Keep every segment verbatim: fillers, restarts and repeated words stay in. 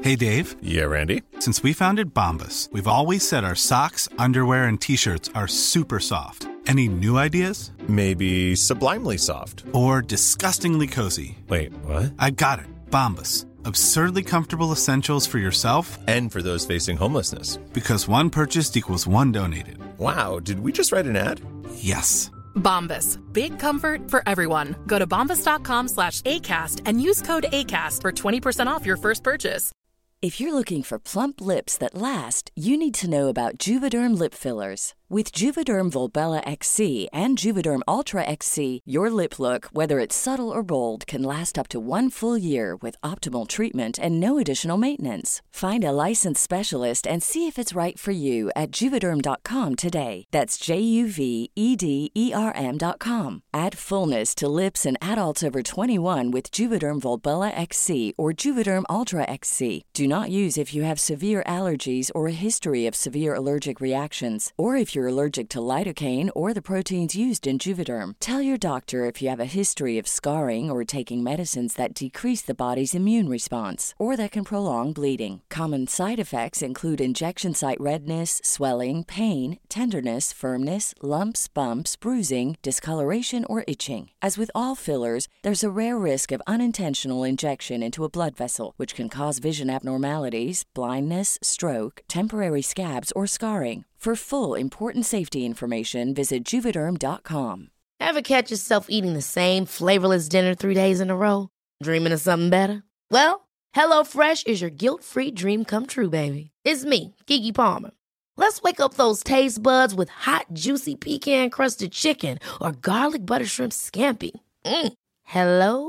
Hey, Dave. Yeah, Randy. Since we founded Bombas, we've always said our socks, underwear, and T-shirts are super soft. Any new ideas? Maybe sublimely soft. Or disgustingly cozy. Wait, what? I got it. Bombas. Absurdly comfortable essentials for yourself and for those facing homelessness. Because one purchased equals one donated. Wow, did we just write an ad? Yes. Bombas. Big comfort for everyone. Go to bombas.com slash ACAST and use code ACAST for twenty percent off your first purchase. If you're looking for plump lips that last, you need to know about Juvederm lip fillers. With Juvederm Volbella X C and Juvederm Ultra X C, your lip look, whether it's subtle or bold, can last up to one full year with optimal treatment and no additional maintenance. Find a licensed specialist and see if it's right for you at Juvederm dot com today. That's J U V E D E R M dot com. Add fullness to lips in adults over twenty-one with Juvederm Volbella X C or Juvederm Ultra X C. Do not use if you have severe allergies or a history of severe allergic reactions, or if you're allergic to lidocaine or the proteins used in Juvederm. Tell your doctor if you have a history of scarring or taking medicines that decrease the body's immune response or that can prolong bleeding. Common side effects include injection site redness, swelling, pain, tenderness, firmness, lumps, bumps, bruising, discoloration, or itching. As with all fillers, there's a rare risk of unintentional injection into a blood vessel, which can cause vision abnormalities, blindness, stroke, temporary scabs, or scarring. For full, important safety information, visit Juvederm dot com. Ever catch yourself eating the same flavorless dinner three days in a row? Dreaming of something better? Well, HelloFresh is your guilt-free dream come true, baby. It's me, Keke Palmer. Let's wake up those taste buds with hot, juicy pecan-crusted chicken or garlic butter shrimp scampi. Mm. Hello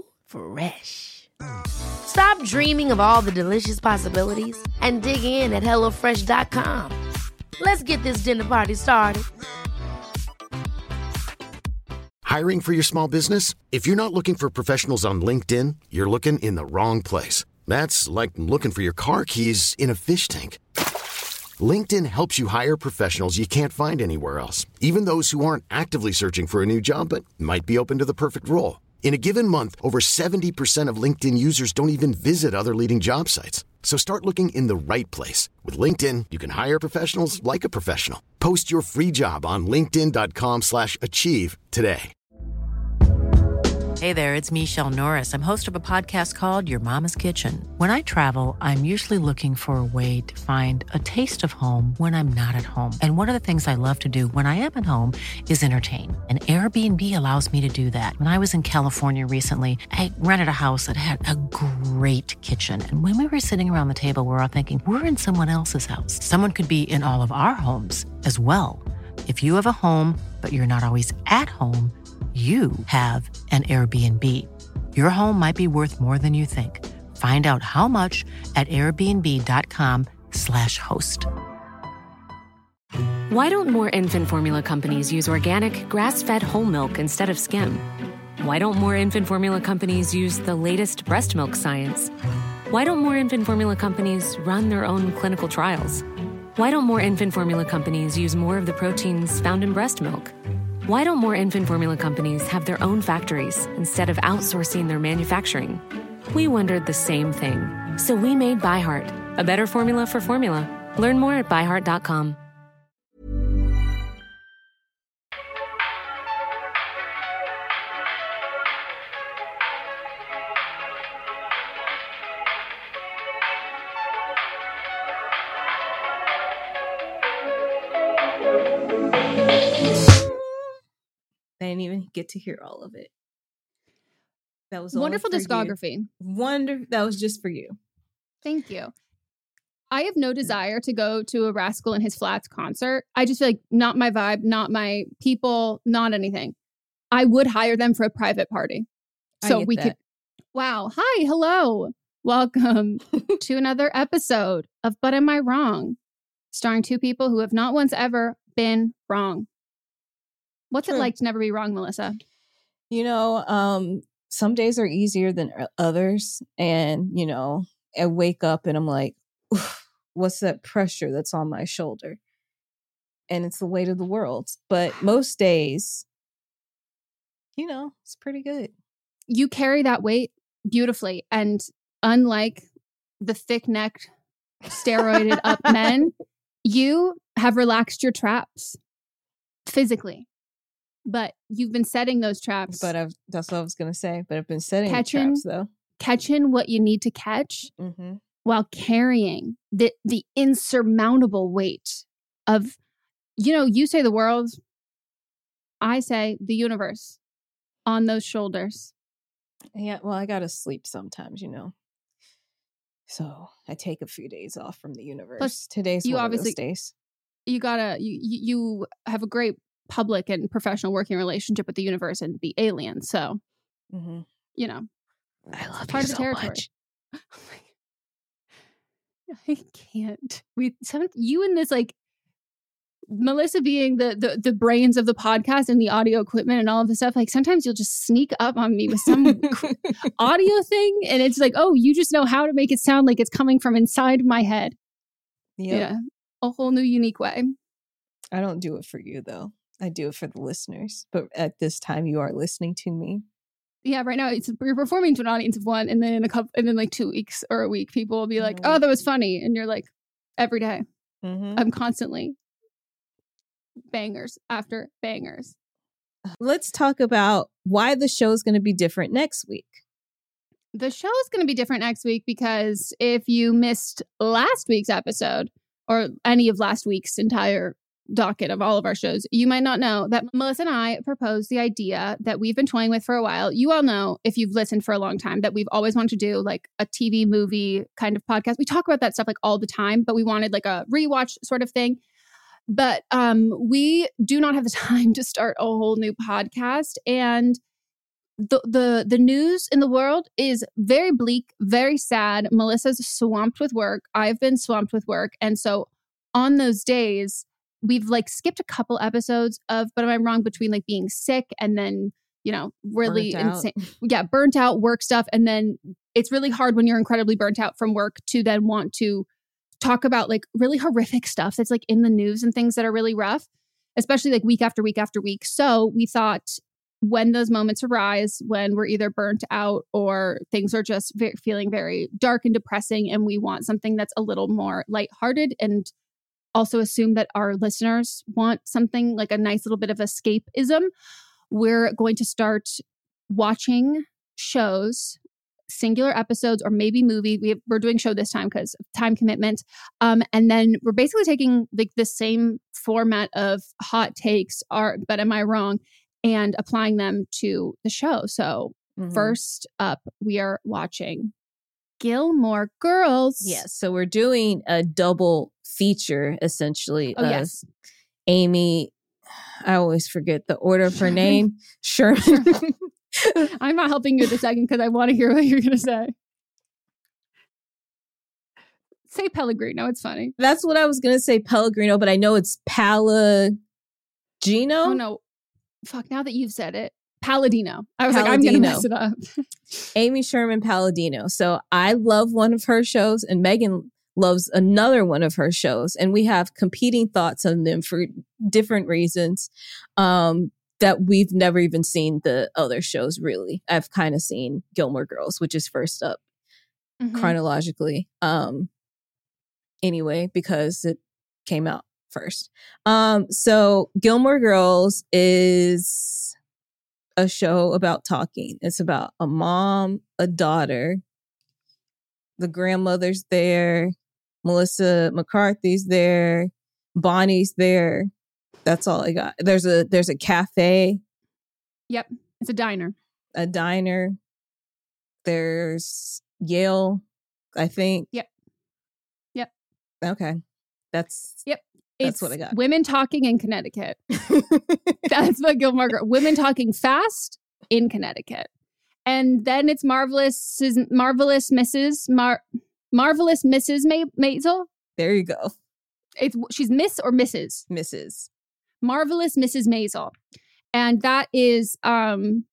Fresh. Stop dreaming of all the delicious possibilities and dig in at hello fresh dot com. Let's get this dinner party started. Hiring for your small business? If you're not looking for professionals on LinkedIn, you're looking in the wrong place. That's like looking for your car keys in a fish tank. LinkedIn helps you hire professionals you can't find anywhere else, even those who aren't actively searching for a new job but might be open to the perfect role. In a given month, over seventy percent of LinkedIn users don't even visit other leading job sites. So start looking in the right place. With LinkedIn, you can hire professionals like a professional. Post your free job on linkedin dot com slash achieve today. Hey there, it's Michelle Norris. I'm host of a podcast called Your Mama's Kitchen. When I travel, I'm usually looking for a way to find a taste of home when I'm not at home. And one of the things I love to do when I am at home is entertain. And Airbnb allows me to do that. When I was in California recently, I rented a house that had a great kitchen. And when we were sitting around the table, we were all thinking, we're in someone else's house. Someone could be in all of our homes as well. If you have a home, but you're not always at home, you have an Airbnb. Your home might be worth more than you think. Find out how much at airbnb dot com slash host. Why don't more infant formula companies use organic, grass-fed whole milk instead of skim? Why don't more infant formula companies use the latest breast milk science? Why don't more infant formula companies run their own clinical trials? Why don't more infant formula companies use more of the proteins found in breast milk? Why don't more infant formula companies have their own factories instead of outsourcing their manufacturing? We wondered the same thing. So we made ByHeart, a better formula for formula. Learn more at by heart dot com. I didn't even get to hear all of it. That was wonderful discography. You. Wonder that was just for you. Thank you. I have no desire to go to a Rascal and His Flats concert. I just feel like not my vibe, not my people, not anything. I would hire them for a private party. So we that. could. Wow. Hi. Hello. Welcome to another episode of But Am I Wrong? Starring two people who have not once ever been wrong. What's True. It like to never be wrong, Melissa? You know, um, some days are easier than others. And, you know, I wake up and I'm like, what's that pressure that's on my shoulder? And it's the weight of the world. But most days, you know, it's pretty good. You carry that weight beautifully. And unlike the thick-necked, steroided up men, you have relaxed your traps physically. But you've been setting those traps. But I've, that's what I was going to say. But I've been setting catching, traps, though. Catching what you need to catch mm-hmm. while carrying the, the insurmountable weight of, you know, you say the world, I say the universe on those shoulders. Yeah, well, I got to sleep sometimes, you know. So I take a few days off from the universe. Plus, Today's you one obviously, of those days. You gotta, you, you have a great public and professional working relationship with the universe and the aliens. So, mm-hmm. you know, I love part you of the so territory. much. I can't. We some you and this like Melissa being the, the the brains of the podcast and the audio equipment and all of the stuff. Like sometimes you'll just sneak up on me with some audio thing, and it's like, oh, you just know how to make it sound like it's coming from inside my head. Yep. Yeah, a whole new unique way. I don't do it for you though. I do it for the listeners. But at this time, you are listening to me. Yeah, right now it's you're performing to an audience of one, and then in a couple, and then like two weeks or a week, people will be like, "Oh, that was funny," and you're like, "Every day, mm-hmm. I'm constantly bangers after bangers." Let's talk about why the show is going to be different next week. The show is going to be different next week because if you missed last week's episode or any of last week's entire docket of all of our shows, you might not know that Melissa and I proposed the idea that we've been toying with for a while. You all know, if you've listened for a long time, that we've always wanted to do like a T V movie kind of podcast. We talk about that stuff like all the time, but we wanted like a rewatch sort of thing. But um, we do not have the time to start a whole new podcast. And the the the news in the world is very bleak, very sad. Melissa's swamped with work. I've been swamped with work. And so on those days, we've like skipped a couple episodes of, but am I wrong, between like being sick and then, you know, really insane. Yeah, burnt out work stuff. And then it's really hard when you're incredibly burnt out from work to then want to talk about like really horrific stuff that's like in the news and things that are really rough, especially like week after week after week. So we thought when those moments arise, when we're either burnt out or things are just ve- feeling very dark and depressing, and we want something that's a little more lighthearted, and also assume that our listeners want something like a nice little bit of escapism, we're going to start watching shows, singular episodes, or maybe movie. We have, we're doing show this time because of time commitment. Um, and then we're basically taking like the same format of hot takes, are, but am I wrong? And applying them to the show. So mm-hmm. first up, we are watching Gilmore Girls. Yes. So we're doing a double feature, essentially. Oh, yes. Amy, I always forget the order of her name. Sherman. I'm not helping you at the second because I want to hear what you're going to say. Say Pellegrino. It's funny. That's what I was going to say, Pellegrino, but I know it's Palagino. Oh, no. Fuck, now that you've said it. Palladino. I was Palladino. Like, I'm going to mess it up. Amy Sherman Palladino. So I love one of her shows, and Megan loves another one of her shows. And we have competing thoughts on them for different reasons um, that we've never even seen the other shows, really. I've kind of seen Gilmore Girls, which is first up mm-hmm. chronologically. Um, anyway, because it came out first. Um, so Gilmore Girls is a show about talking. It's about a mom, a daughter, the grandmother's there, Melissa McCarthy's there, Bonnie's there. That's all I got. There's a there's a cafe. Yep, it's a diner. A diner. There's Yale, I think. Yep. Yep. Okay. That's Yep. That's it's what I got. Women talking in Connecticut. That's what Gilmore Girls. Women talking fast in Connecticut. And then it's Marvelous Marvelous Missus Mar Marvelous Missus May- Maisel. There you go. It's she's Miss or Missus Missus Marvelous Missus Maisel. And that is um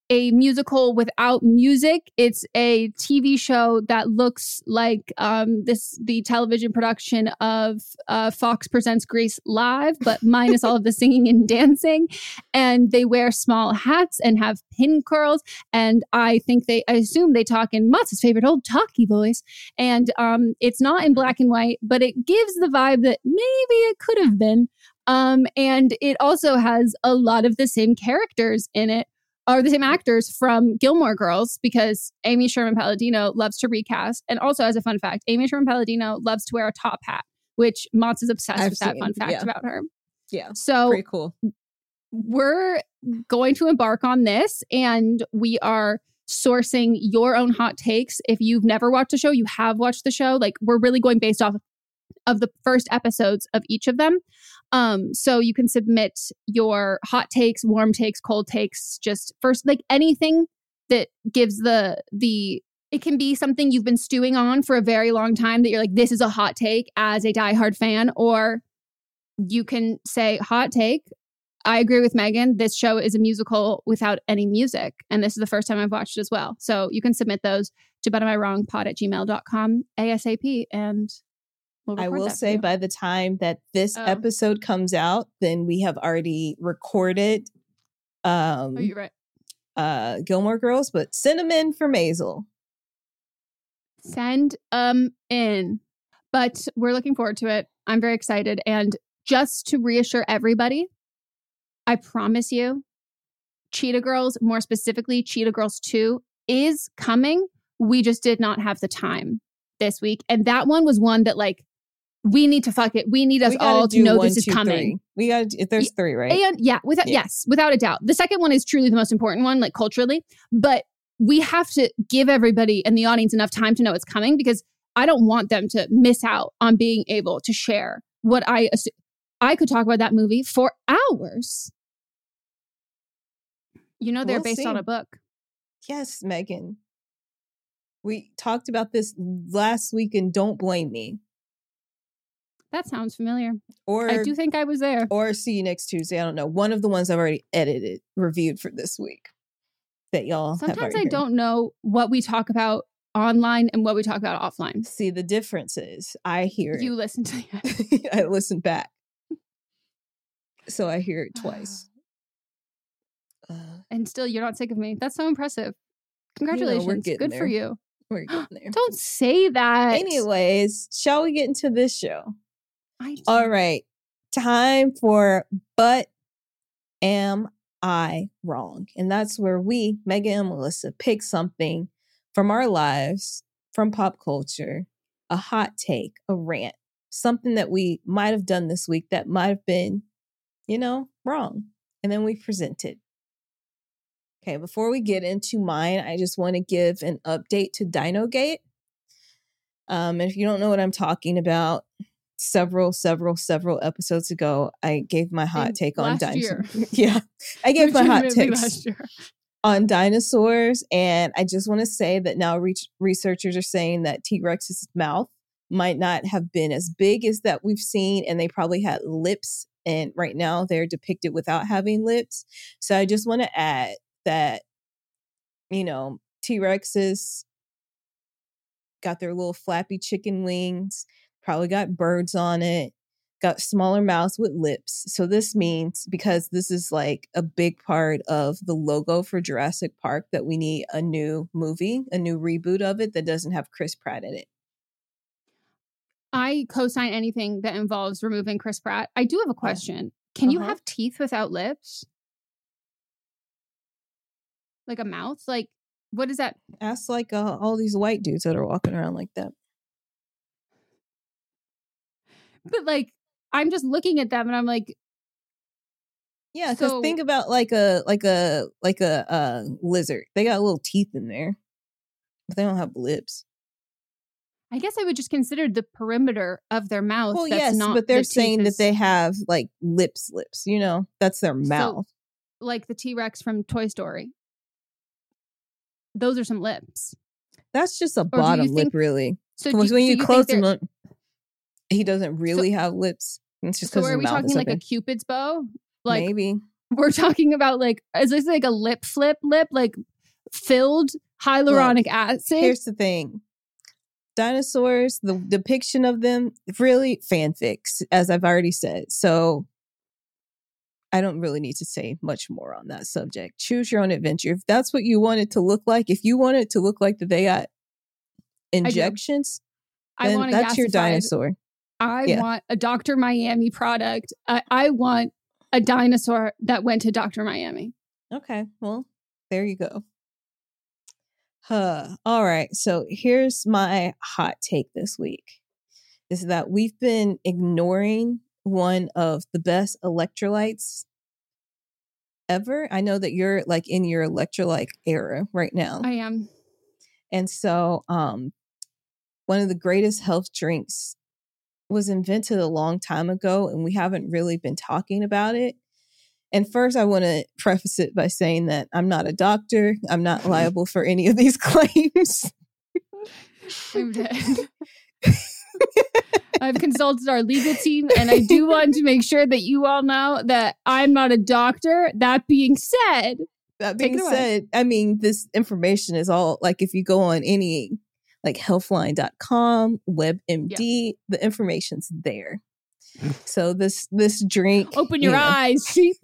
a musical without music. It's a T V show that looks like um, this the television production of uh, Fox Presents Grease Live, but minus all of the singing and dancing. And they wear small hats and have pin curls. And I think they, I assume they talk in Mott's favorite old talkie voice. And um, it's not in black and white, but it gives the vibe that maybe it could have been. Um, and it also has a lot of the same characters in it, are the same actors from Gilmore Girls, because Amy Sherman-Palladino loves to recast. And also, as a fun fact, Amy Sherman-Palladino loves to wear a top hat, which Mott's is obsessed I've with that seen, fun fact yeah. about her. Yeah. So pretty cool. We're going to embark on this, and we are sourcing your own hot takes. If you've never watched the show, you have watched the show. Like, we're really going based off of the first episodes of each of them. Um, so you can submit your hot takes, warm takes, cold takes, just first, like anything that gives the, the, it can be something you've been stewing on for a very long time that you're like, this is a hot take as a diehard fan, or you can say hot take. I agree with Megan. This show is a musical without any music. And this is the first time I've watched it as well. So you can submit those to but am I wrong pod at gmail dot com ASAP. And We'll I will that say by the time that this oh. episode comes out, then we have already recorded um, oh, you're right. uh, Gilmore Girls, but send them in for Maisel. Send them in. But we're looking forward to it. I'm very excited. And just to reassure everybody, I promise you, Cheetah Girls, more specifically Cheetah Girls two, is coming. We just did not have the time this week. And that one was one that, like, we need to fuck it. We need us all to know one, this is two, coming. Three. We got to, there's three, right? And yeah, without, yeah, yes, without a doubt. The second one is truly the most important one, like culturally, but we have to give everybody and the audience enough time to know it's coming, because I don't want them to miss out on being able to share what I assume. I could talk about that movie for hours. You know, they're We'll based see. on a book. Yes, Megan. We talked about this last week and Don't Blame Me. That sounds familiar. Or I do think I was there. Or See You Next Tuesday. I don't know. One of the ones I've already edited, reviewed for this week that y'all have Sometimes already I heard. don't know what we talk about online and what we talk about offline. See, the difference is I hear You it. listen to it. I listen back. So I hear it twice. Uh, And still, you're not sick of me. That's so impressive. Congratulations. You know, we're getting Good there. for you. we're getting there. Don't say that. Anyways, shall we get into this show? I All right. Time for But Am I Wrong? And that's where we, Megan and Melissa, pick something from our lives, from pop culture, a hot take, a rant, something that we might have done this week that might have been, you know, wrong. And then we present it. Okay, before we get into mine, I just want to give an update to DinoGate. Um, and if you don't know what I'm talking about, several, several, several episodes ago, I gave my hot In take on last year. dinosaurs. Yeah, I gave my hot Legitimately takes last year. on dinosaurs. And I just want to say that now re- researchers are saying that T-Rex's mouth might not have been as big as that we've seen. And they probably had lips. And right now they're depicted without having lips. So I just want to add that, you know, T-Rexes got their little flappy chicken wings, probably got birds on it, got smaller mouths with lips. So this means, because this is like a big part of the logo for Jurassic Park, that we need a new movie, a new reboot of it that doesn't have Chris Pratt in it. I co-sign anything that involves removing Chris Pratt. I do have a question. Can you Uh-huh. have teeth without lips? Like a mouth? Like, what is that? Ask like uh, all these white dudes that are walking around like that. But like, I'm just looking at them and I'm like, Yeah, because So- think about like a like a like a uh, lizard. They got little teeth in there, but they don't have lips. I guess I would just consider the perimeter of their mouth. Well, that's yes, not but they're the teeth saying is- that they have like lips, lips. You know, that's their mouth. like the T-Rex from Toy Story. Those are some lips. That's just a do you bottom lip, think- really. So Because do, when so you think close they're- him up, he doesn't really have lips. It's just So because are his we mouth talking is like a open. Cupid's bow? Like Maybe. We're talking about like, is this like a lip flip lip, like filled hyaluronic Look, acid? Here's the thing. Dinosaurs, the depiction of them, really fanfics, as I've already said. So I don't really need to say much more on that subject. Choose your own adventure. If that's what you want it to look like, if you want it to look like that they got injections, I, then want that's your gasified. dinosaur. I Yeah. want a Doctor Miami product. I, I want a dinosaur that went to Doctor Miami. Okay, well, there you go. Huh. All right. So here's my hot take this week is that we've been ignoring one of the best electrolytes ever. I know that you're like in your electrolyte era right now. I am. And so um, one of the greatest health drinks was invented a long time ago, and we haven't really been talking about it. And first, I want to preface it by saying that I'm not a doctor. I'm not liable for any of these claims. I'm dead. I've consulted our legal team, and I do want to make sure that you all know that I'm not a doctor. That being said, That Take being it away. said, I mean, this information is all like if you go on any like healthline dot com, WebMD, the information's there. So this this drink, open your you know, eyes, sheep.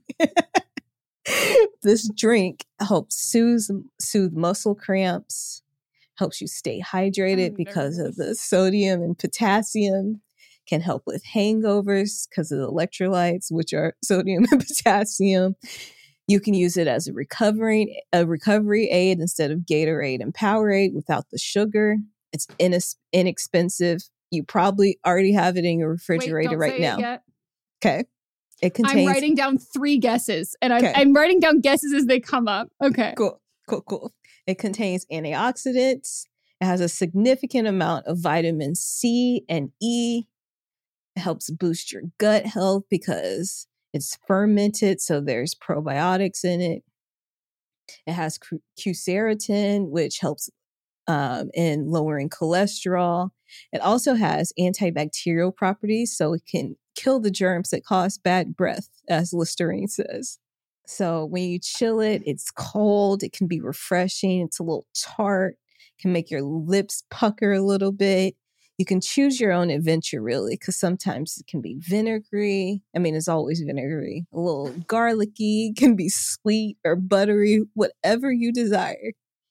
this drink helps soothe soothe muscle cramps, helps you stay hydrated I'm because nervous. of the sodium and potassium, can help with hangovers because of the electrolytes, which are sodium and potassium. You can use it as a recovery a recovery aid instead of Gatorade and Powerade without the sugar. It's inex- inexpensive. You probably already have it in your refrigerator Wait, don't right say now. It yet. Okay. It contains I'm writing down three guesses, and I'm, Okay. I'm writing down guesses as they come up. Okay. Cool, cool, cool. It contains antioxidants. It has a significant amount of vitamin C and E. It helps boost your gut health because it's fermented, so there's probiotics in it. It has cu- quercetin, which helps um, in lowering cholesterol. It also has antibacterial properties, so it can kill the germs that cause bad breath, as Listerine says. So when you chill it, it's cold. It can be refreshing. It's a little tart. Can make your lips pucker a little bit. You can choose your own adventure, really, because sometimes it can be vinegary. I mean, it's always vinegary. A little garlicky, can be sweet or buttery, whatever you desire.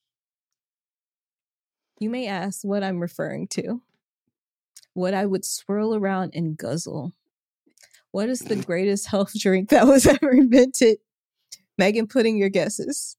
You may ask what I'm referring to. What I would swirl around and guzzle. What is the greatest health drink that was ever invented? Megan, put in your guesses.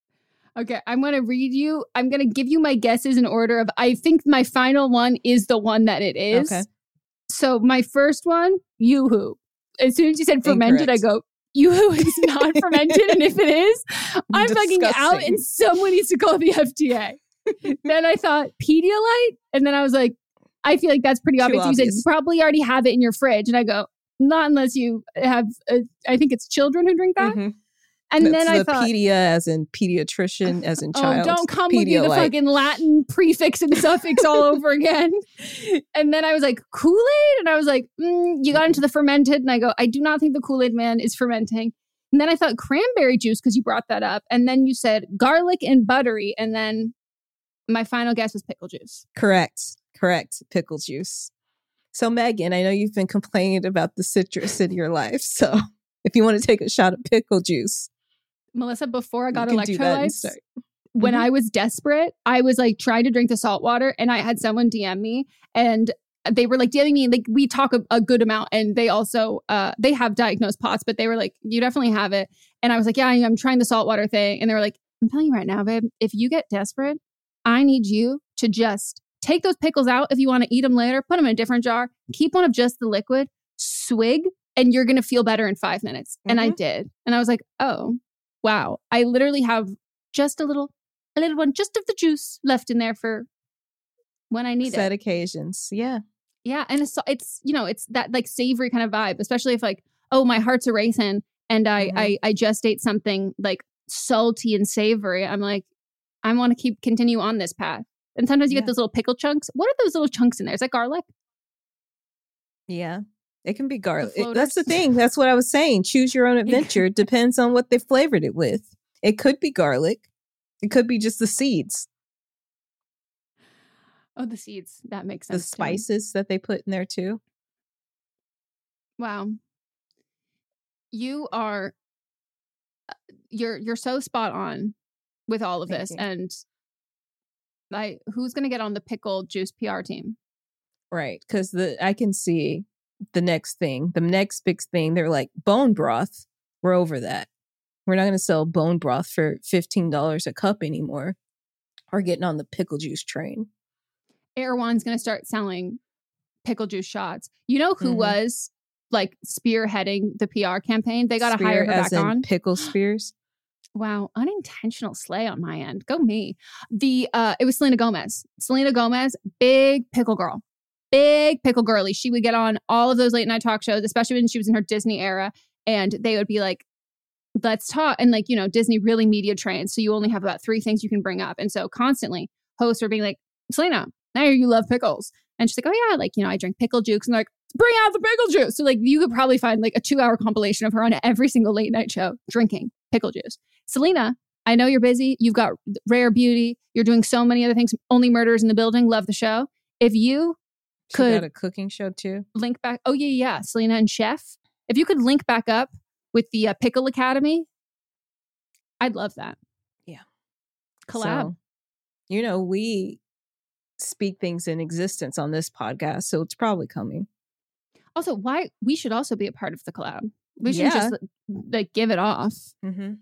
Okay, I'm going to read you. I'm going to give you my guesses in order of, I think my final one is the one that it is. Okay. So my first one, Yoo-hoo. As soon as you said fermented, Incorrect. I go, Yoo-hoo is not fermented. And if it is, I'm fucking out Disgusting. and someone needs to call the F D A. Then I thought Pedialyte. And then I was like, I feel like that's pretty Too obvious. You said obvious. you probably already have it in your fridge. And I go, not unless you have, a, I think it's children who drink that. Mhm. And That's then I the thought, pedia as in pediatrician, as in oh, child. don't come with me the Pedialyte. fucking Latin prefix and suffix all over again. And then I was like, Kool-Aid? And I was like, mm, you got into the fermented. And I go, I do not think the Kool-Aid man is fermenting. And then I thought cranberry juice because you brought that up. And then you said garlic and buttery. And then my final guess was pickle juice. Correct. Correct. Pickle juice. So, Megan, I know you've been complaining about the citrus in your life. So, if you want to take a shot of pickle juice, Melissa, before I got you can do that and electrolytes, start. when Mhm. I was desperate, I was like trying to drink the salt water, and I had someone D M me, and they were like DMing me. Like we talk a, a good amount, and they also uh they have diagnosed P O T S, but they were like, you definitely have it. And I was like, yeah, I'm trying the salt water thing, and they were like, I'm telling you right now, babe, if you get desperate, I need you to just take those pickles out if you want to eat them later, put them in a different jar, keep one of just the liquid, swig, and you're gonna feel better in five minutes. And I Mhm. did, and I was like, oh. Wow, I literally have just a little, a little one, just of the juice left in there for when I need Set it. occasions. Yeah. Yeah, and it's it's you know it's that like savory kind of vibe, especially if like oh my heart's a racing and I Mhm. I I just ate something like salty and savory. I'm like I want to keep continue on this path. And sometimes you Yeah. get those little pickle chunks. What are those little chunks in there? Is that garlic? Yeah. It can be garlic. The It- that's the floaters? thing. That's what I was saying. Choose your own adventure. It depends on what they flavored it with. It could be garlic. It could be just the seeds, Oh, the seeds. That makes the sense. to me. spices that they put in there too. Wow. You are uh, you're you're so spot on with all of Thank this. you. And like who's gonna get on the pickle juice P R team? Right. Because the I can see the next thing, the next big thing. They're like bone broth. We're over that. We're not going to sell bone broth for fifteen dollars a cup anymore. We're getting on the pickle juice train. Erewhon's gonna start selling pickle juice shots. You know who Mhm. was like spearheading the P R campaign? They gotta Spear hire her as back in on. pickle spears. Wow, unintentional slay on my end. Go me. The uh it was Selena Gomez. Selena Gomez, big pickle girl. Big pickle girly. She would get on all of those late night talk shows, especially when she was in her Disney era, and they would be like, let's talk. And like, you know, Disney really media trained, so you only have about three things you can bring up. And so constantly hosts are being like, Selena, I hear you love pickles. And she's like, oh yeah, like, you know, I drink pickle juice. And they're like, bring out the pickle juice. So like you could probably find like a two hour compilation of her on every single late night show drinking pickle juice. Selena, I know you're busy. You've got Rare Beauty. You're doing so many other things. Only Murders in the Building. Love the show. If you She could got a cooking show too. link back, oh yeah, yeah, Selena and Chef. If you could link back up with the uh, Pickle Academy, I'd love that. Yeah. Collab. So, you know, we speak things in existence on this podcast, so it's probably coming. Also, why we should also be a part of the collab. We should just like, like give it off. Mm-hmm.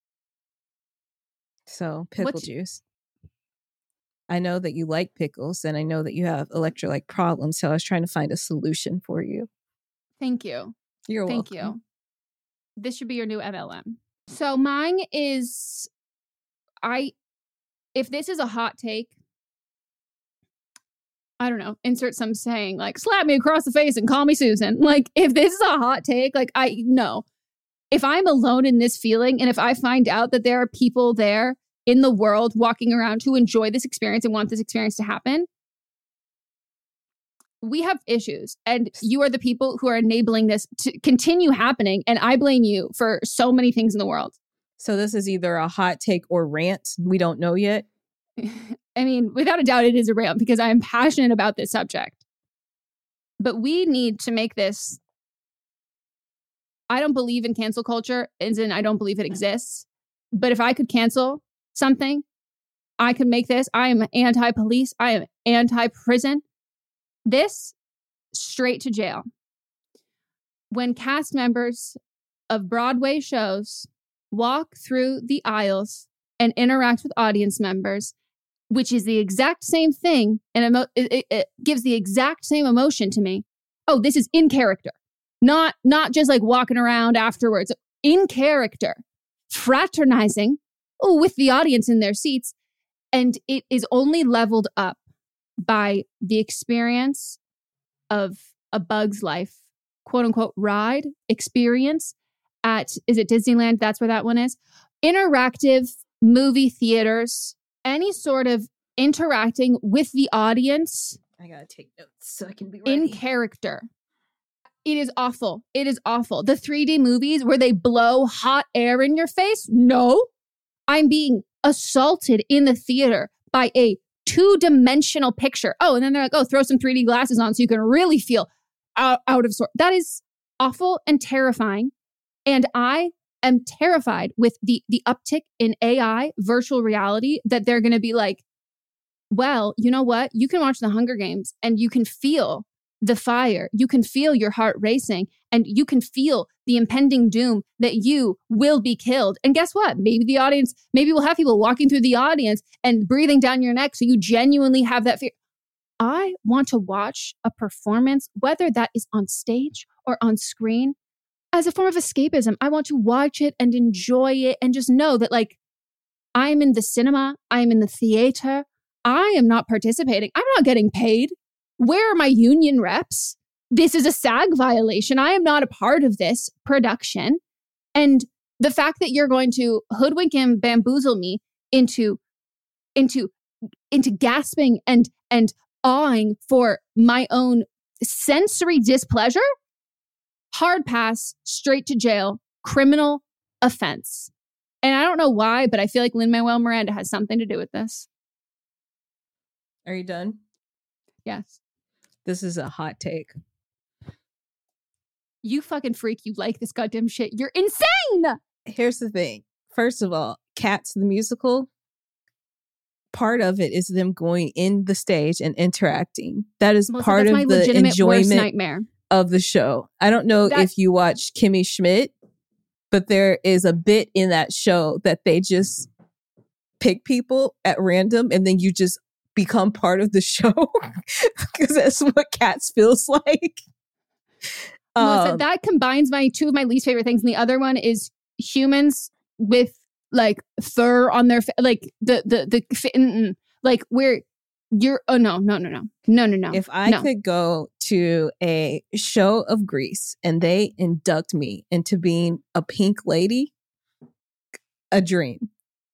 So pickle What's- juice. I know that you like pickles, and I know that you have electrolyte problems. So I was trying to find a solution for you. Thank you. You're Thank welcome. you. This should be your new M L M. So mine is, I, if this is a hot take, I don't know, insert some saying like, slap me across the face and call me Susan. Like, if this is a hot take, like, I, no. If I'm alone in this feeling, and if I find out that there are people there in the world walking around who enjoy this experience and want this experience to happen, we have issues. And you are the people who are enabling this to continue happening. And I blame you for so many things in the world. So this is either a hot take or rant. We don't know yet. I mean, without a doubt, it is a rant because I am passionate about this subject. But we need to make this. I don't believe in cancel culture, as in I don't believe it exists. But if I could cancel something, I could make this. I am anti-police. I am anti-prison. This, straight to jail. When cast members of Broadway shows walk through the aisles and interact with audience members, which is the exact same thing, and emo- it, it, it gives the exact same emotion to me. Oh, this is in character. Not, not just like walking around afterwards. In character. Fraternizing with the audience in their seats. And it is only leveled up by the experience of A Bug's Life, quote unquote, ride experience at, is it Disneyland? That's where that one is. Interactive movie theaters, any sort of interacting with the audience. I gotta take notes so I can be in character. It is awful. It is awful. The three D movies where they blow hot air in your face. No, I'm being assaulted in the theater by a two-dimensional picture. Oh, and then they're like, oh, throw some three D glasses on so you can really feel out, out of sort. That is awful and terrifying. And I am terrified with the, the uptick in A I, virtual reality, that they're going to be like, well, you know what? You can watch the Hunger Games and you can feel the fire. You can feel your heart racing, and you can feel the impending doom that you will be killed. And guess what? Maybe the audience, maybe we'll have people walking through the audience and breathing down your neck so you genuinely have that fear. I want to watch a performance, whether that is on stage or on screen, as a form of escapism. I want to watch it and enjoy it and just know that, like, I'm in the cinema, I'm in the theater, I am not participating. I'm not getting paid. Where are my union reps? This is a SAG violation. I am not a part of this production. And the fact that you're going to hoodwink and bamboozle me into, into, into gasping and, and awing for my own sensory displeasure, hard pass, straight to jail, criminal offense. And I don't know why, but I feel like Lin-Manuel Miranda has something to do with this. Are you done? Yes. This is a hot take. You fucking freak. You like this goddamn shit. You're insane. Here's the thing. First of all, Cats the musical, part of it is them going in the stage and interacting. That is Melissa, part that's of my the legitimate worst enjoyment nightmare of the show. I don't know That- if you watch Kimmy Schmidt, but there is a bit in that show that they just pick people at random and then you just become part of the show because that's what Cats feels like. Melissa, Um, that combines my two of my least favorite things. And the other one is humans with like fur on their, fa- like the, the, the, mm-mm. like where you're, oh no, no, no, no, no, no, no. If I no. could go to a show of Grease and they induct me into being a pink lady, a dream.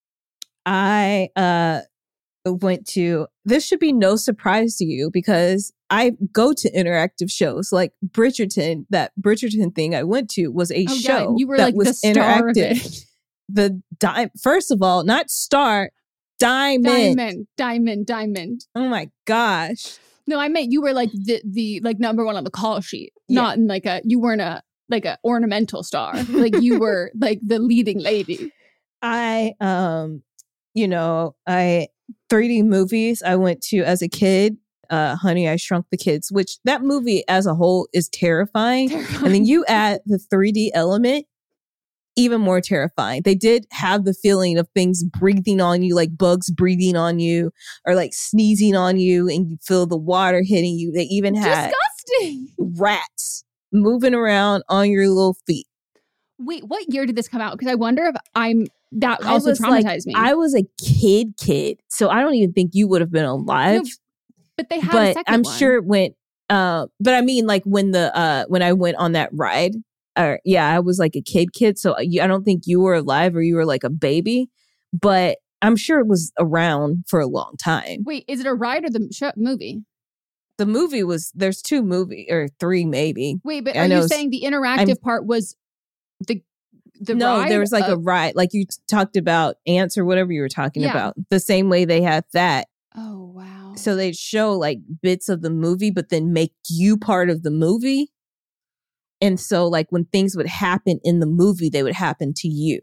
I uh, went to, this should be no surprise to you because I go to interactive shows like Bridgerton. That Bridgerton thing I went to was a Oh, show yeah, you were that like was the star of interactive. it. The di- first of all, not star, diamond. Diamond, diamond, diamond. Oh my gosh. No, I meant you were like the, the like number one on the call sheet, Yeah. not in like a, you weren't a, like a ornamental star. Like you were like the leading lady. I, um, you know, I three D movies I went to as a kid, uh, Honey, I Shrunk the Kids, which that movie as a whole is terrifying. Terrifying. And then you add the three D element, even more terrifying. They did have the feeling of things breathing on you, like bugs breathing on you or like sneezing on you and you feel the water hitting you. They even had Disgusting. rats moving around on your little feet. Wait, what year did this come out? Because I wonder if I'm that I also was traumatized like, me. I was a kid kid, so I don't even think you would have been alive. No, but they had a but second I'm one. sure it went uh but I mean like when the uh when I went on that ride, uh yeah, I was like a kid kid, so you, I don't think you were alive or you were like a baby, but I'm sure it was around for a long time. Wait, is it a ride or the show, movie? The movie was, there's two movie or three maybe. Wait, but I are know you s- saying the interactive I'm- part was the the no, ride? there was like a of- ride, like you t- talked about ants or whatever you were talking Yeah. about. The same way they had that. Oh wow. So they'd show like bits of the movie, but then make you part of the movie. And so like when things would happen in the movie, they would happen to you.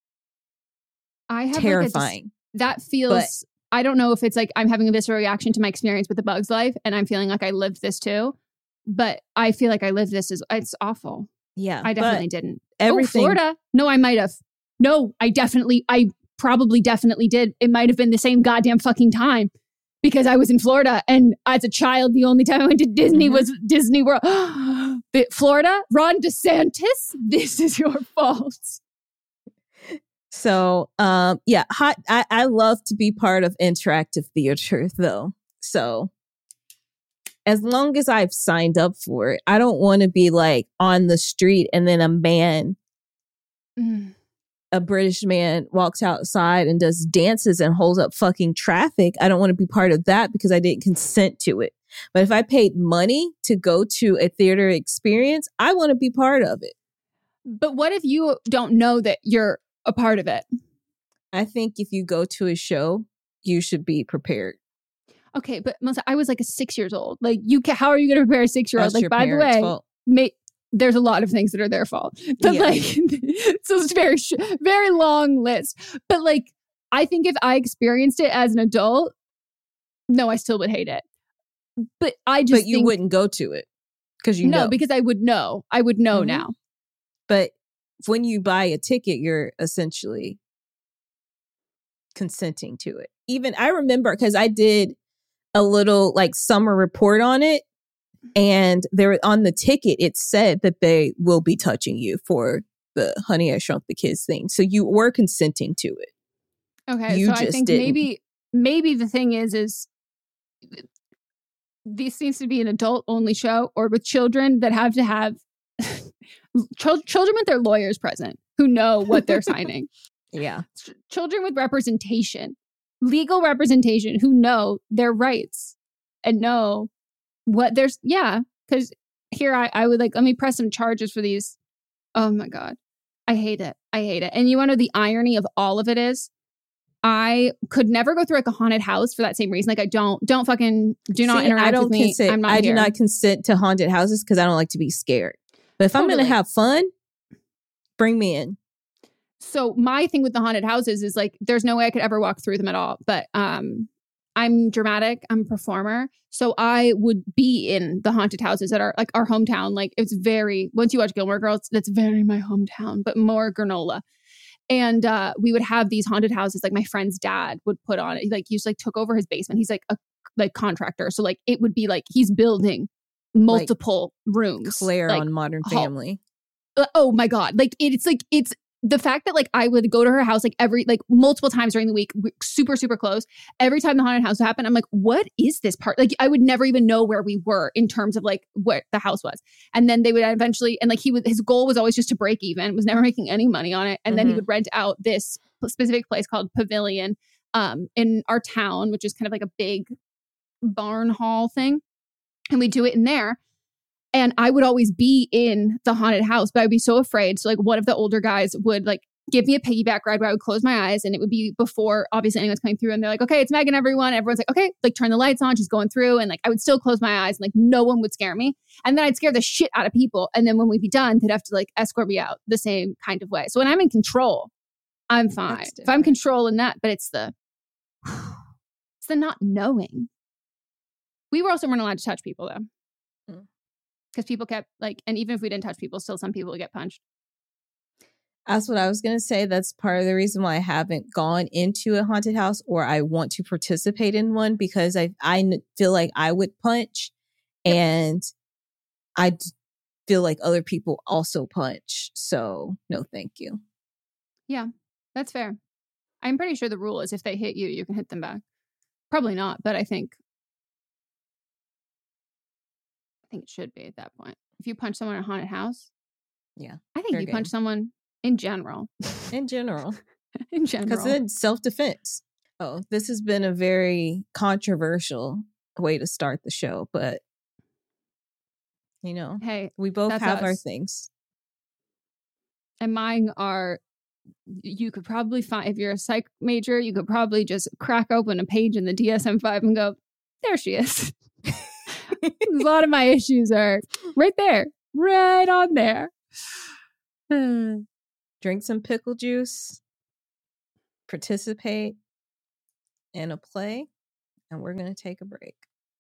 I have Terrifying. Like a, that feels. I don't know if it's like I'm having a visceral reaction to my experience with The Bug's Life, and I'm feeling like I lived this too. But I feel like I lived this as it's awful. Yeah. I definitely didn't. everything- Oh, Florida. No, I might have. No, I definitely. I probably definitely did. It might have been the same goddamn fucking time because I was in Florida, and as a child, the only time I went to Disney Mhm. was Disney World. But Florida, Ron DeSantis, this is your fault. So um yeah, hot I, I love to be part of interactive theater though. So as long as I've signed up for it, I don't want to be like on the street and then a man, Mm. a British man walks outside and does dances and holds up fucking traffic. I don't want to be part of that because I didn't consent to it. But if I paid money to go to a theater experience, I want to be part of it. But what if you don't know that you're a part of it? I think if you go to a show, you should be prepared. Okay, but Melissa, I was like a six years old. Like, you, ca- how are you going to prepare a six year old? That's Like, your by the parents' way, fault. ma- there's a lot of things that are their fault. But Yeah. like, so it's very, sh- very long list. But like, I think if I experienced it as an adult, no, I still would hate it. But I just But you think, wouldn't go to it because you no, know. because I would know. I would know Mhm. now. But when you buy a ticket, you're essentially consenting to it. Even I remember because I did a little like summer report on it, and there on the ticket it said that they will be touching you for the Honey, I Shrunk the Kids thing. So you were consenting to it. Okay, You so I just think didn't. maybe maybe the thing is is this seems to be an adult only show or with children that have to have chil- children with their lawyers present who know what they're signing. Yeah. Ch- children with representation, legal representation who know their rights and know what there's yeah, because here I, I would like, let me press some charges for these. Oh my God. I hate it. I hate it. And you want to know the irony of all of it is I could never go through like a haunted house for that same reason. Like I don't, don't fucking, do not See, interact I don't with me. consent, I'm not I here. do not consent to haunted houses because I don't like to be scared. But if Totally. I'm going to have fun, bring me in. So my thing with the haunted houses is like, there's no way I could ever walk through them at all. But um, I'm dramatic. I'm a performer. So I would be in the haunted houses that are like our hometown. Like it's very, once you watch Gilmore Girls, that's very my hometown, but more granola. And uh, we would have these haunted houses. Like my friend's dad would put on it. He like, he just like took over his basement. He's like a like contractor. So like it would be like he's building multiple like rooms. Claire like, on Modern hall- Family. Uh, oh my God. Like it, it's like, it's the fact that like I would go to her house like every, like multiple times during the week, super, super close. Every time the haunted house would happen, I'm like, what is this part? Like I would never even know where we were in terms of like what the house was. And then they would eventually, and like he would, his goal was always just to break even, was never making any money on it. And mm-hmm. then he would rent out this specific place called Pavilion um, in our town, which is kind of like a big barn hall thing. And we do it in there. And I would always be in the haunted house, but I'd be so afraid. So like one of the older guys would like give me a piggyback ride where I would close my eyes and it would be before obviously anyone's coming through and they're like, okay, it's Megan, everyone. Everyone's like, okay, like turn the lights on, she's going through. And like, I would still close my eyes and like no one would scare me. And then I'd scare the shit out of people. And then when we'd be done, they'd have to like escort me out the same kind of way. So when I'm in control, I'm fine. If I'm controlling that, but it's the, it's the not knowing. We were also weren't allowed to touch people though. Because people kept like, and even if we didn't touch people, still some people would get punched. That's what I was going to say. That's part of the reason why I haven't gone into a haunted house or I want to participate in one because I I feel like I would punch yep. and I d- feel like other people also punch. So no, thank you. Yeah, that's fair. I'm pretty sure the rule is if they hit you, you can hit them back. Probably not, but I think I think it should be at that point. If you punch someone in a haunted house, yeah, I think you game. punch someone in general. In general. in general. Because it's self-defense. Oh, this has been a very controversial way to start the show, but you know, hey, we both have us. our things. And mine are, you could probably find, if you're a psych major, you could probably just crack open a page in the D S M five and go, there she is. A lot of my issues are right there, right on there. Drink some pickle juice, participate in a play, and we're going to take a break.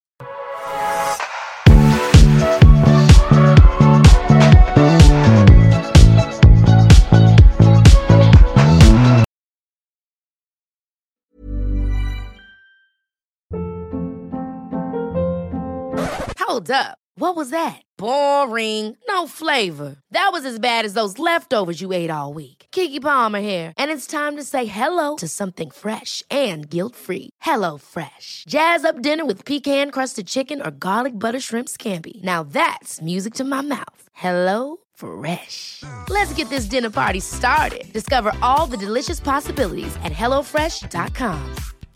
Hold up. What was that? Boring. No flavor. That was as bad as those leftovers you ate all week. Keke Palmer here. And it's time to say hello to something fresh and guilt-free. Hello Fresh. Jazz up dinner with pecan-crusted chicken or garlic butter shrimp scampi. Now that's music to my mouth. Hello Fresh. Let's get this dinner party started. Discover all the delicious possibilities at hello fresh dot com.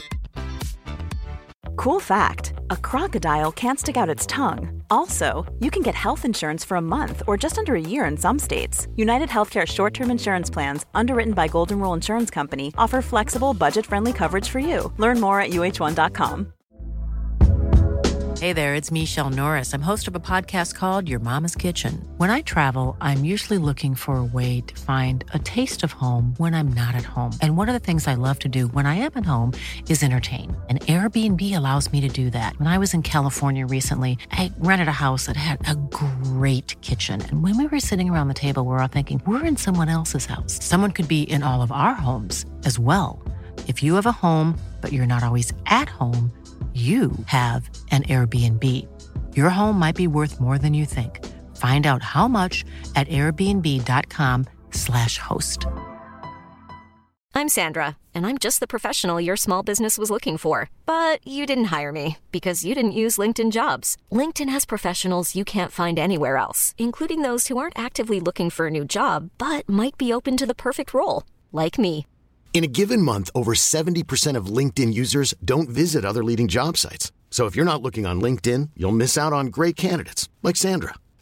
Cool fact, a crocodile can't stick out its tongue. Also, you can get health insurance for a month or just under a year in some states. United Healthcare short-term insurance plans, underwritten by Golden Rule Insurance Company, offer flexible, budget-friendly coverage for you. Learn more at U H one dot com. Hey there, it's Michelle Norris. I'm host of a podcast called Your Mama's Kitchen. When I travel, I'm usually looking for a way to find a taste of home when I'm not at home. And one of the things I love to do when I am at home is entertain. And Airbnb allows me to do that. When I was in California recently, I rented a house that had a great kitchen. And when we were sitting around the table, we were all thinking, we're in someone else's house. Someone could be in all of our homes as well. If you have a home, but you're not always at home, you have an Airbnb. Your home might be worth more than you think. Find out how much at airbnb.com slash host. I'm Sandra, and I'm just the professional your small business was looking for. But you didn't hire me because you didn't use LinkedIn Jobs. LinkedIn has professionals you can't find anywhere else, including those who aren't actively looking for a new job, but might be open to the perfect role, like me. In a given month, over seventy percent of LinkedIn users don't visit other leading job sites. So if you're not looking on LinkedIn, you'll miss out on great candidates like Sandra.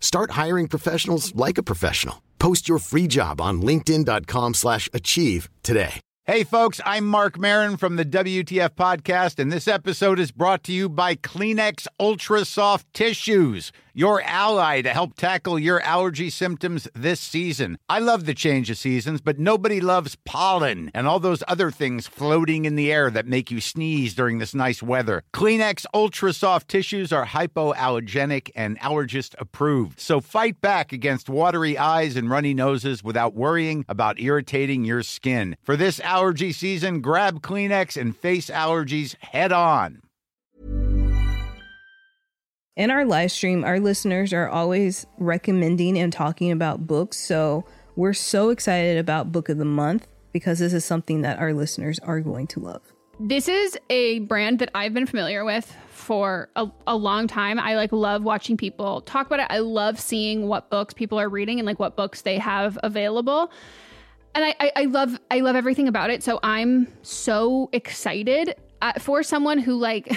Start hiring professionals like a professional. Post your free job on linkedin.com slash achieve today. Hey, folks, I'm Mark Maron from the W T F Podcast, and this episode is brought to you by Kleenex Ultra Soft Tissues, your ally to help tackle your allergy symptoms this season. I love the change of seasons, but nobody loves pollen and all those other things floating in the air that make you sneeze during this nice weather. Kleenex Ultra Soft Tissues are hypoallergenic and allergist approved, so fight back against watery eyes and runny noses without worrying about irritating your skin. For this allergy season, grab Kleenex and face allergies head on. In our live stream, our listeners are always recommending and talking about books. So we're so excited about Book of the Month because this is something that our listeners are going to love. This is a brand that I've been familiar with for a, a long time. I like love watching people talk about it. I love seeing what books people are reading and like what books they have available. And I, I, I love I love everything about it. So I'm so excited uh, for someone who like...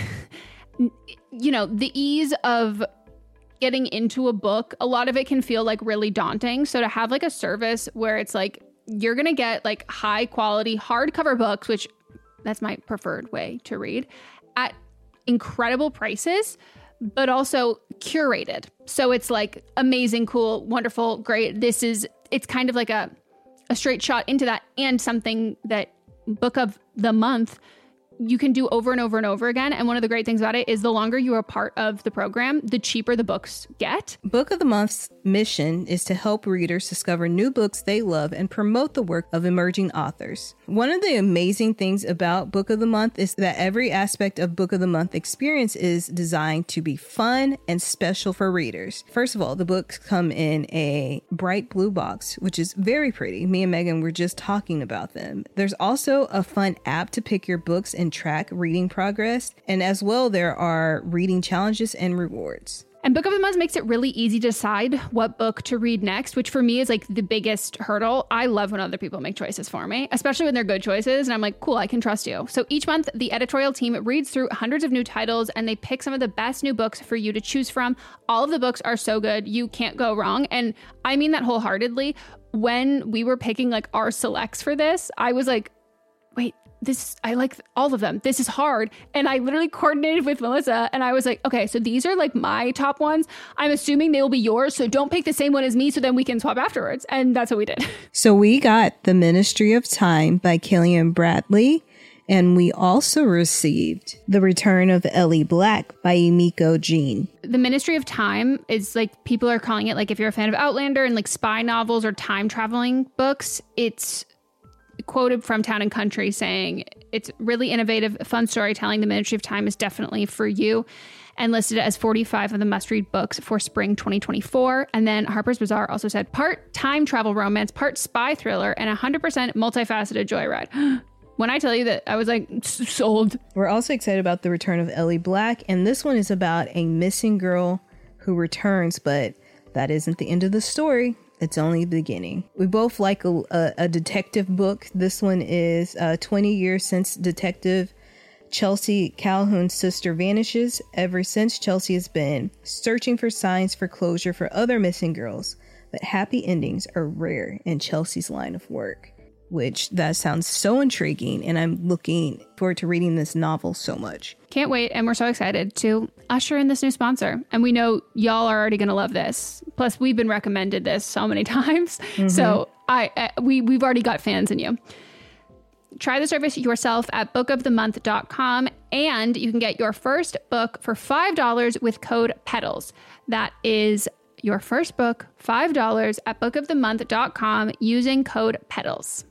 you know, the ease of getting into a book, a lot of it can feel like really daunting. So to have like a service where it's like, you're going to get like high quality hardcover books, which that's my preferred way to read, at incredible prices, but also curated. So it's like amazing, cool, wonderful, great. This is, it's kind of like a, a straight shot into that, and something that Book of the Month you can do over and over and over again. And one of the great things about it is the longer you are part of the program, the cheaper the books get. Book of the Month's mission is to help readers discover new books they love and promote the work of emerging authors. One of the amazing things about Book of the Month is that every aspect of Book of the Month experience is designed to be fun and special for readers. First of all, the books come in a bright blue box, which is very pretty. Me and Megan were just talking about them. There's also a fun app to pick your books and track reading progress. And as well, there are reading challenges and rewards. And Book of the Month makes it really easy to decide what book to read next, which for me is like the biggest hurdle. I love when other people make choices for me, especially when they're good choices. And I'm like, cool, I can trust you. So each month, the editorial team reads through hundreds of new titles and they pick some of the best new books for you to choose from. All of the books are so good. You can't go wrong. And I mean that wholeheartedly. When we were picking like our selects for this, I was like, wait, this, I like all of them. This is hard. And I literally coordinated with Melissa and I was like, okay, so these are like my top ones. I'm assuming they will be yours. So don't pick the same one as me so then we can swap afterwards. And that's what we did. So we got The Ministry of Time by Killian Bradley. And we also received The Return of Ellie Black by Emiko Jean. The Ministry of Time is like, people are calling it like, if you're a fan of Outlander and like spy novels or time traveling books, it's quoted from Town and Country saying it's really innovative, fun storytelling. The Ministry of Time is definitely for you, and listed as forty-five of the must-read books for spring twenty twenty-four. And then Harper's Bazaar also said part time travel romance, part spy thriller, and one hundred percent multifaceted joyride. When I tell you that, I was like, sold. We're also excited about The Return of Ellie Black, and this one is about a missing girl who returns, but that isn't the end of the story. It's only the beginning. We both like a, a, a detective book. This one is uh, twenty years since Detective Chelsea Calhoun's sister vanishes. Ever since, Chelsea has been searching for signs for closure for other missing girls, but happy endings are rare in Chelsea's line of work, which that sounds so intriguing, and I'm looking forward to reading this novel so much. Can't wait, and we're so excited to usher in this new sponsor. And we know y'all are already going to love this. Plus, we've been recommended this so many times. Mm-hmm. So I, I we, we've already got fans in you. Try the service yourself at book of the month dot com, and you can get your first book for five dollars with code PEDALS. That is your first book, five dollars at book of the month dot com using code PEDALS.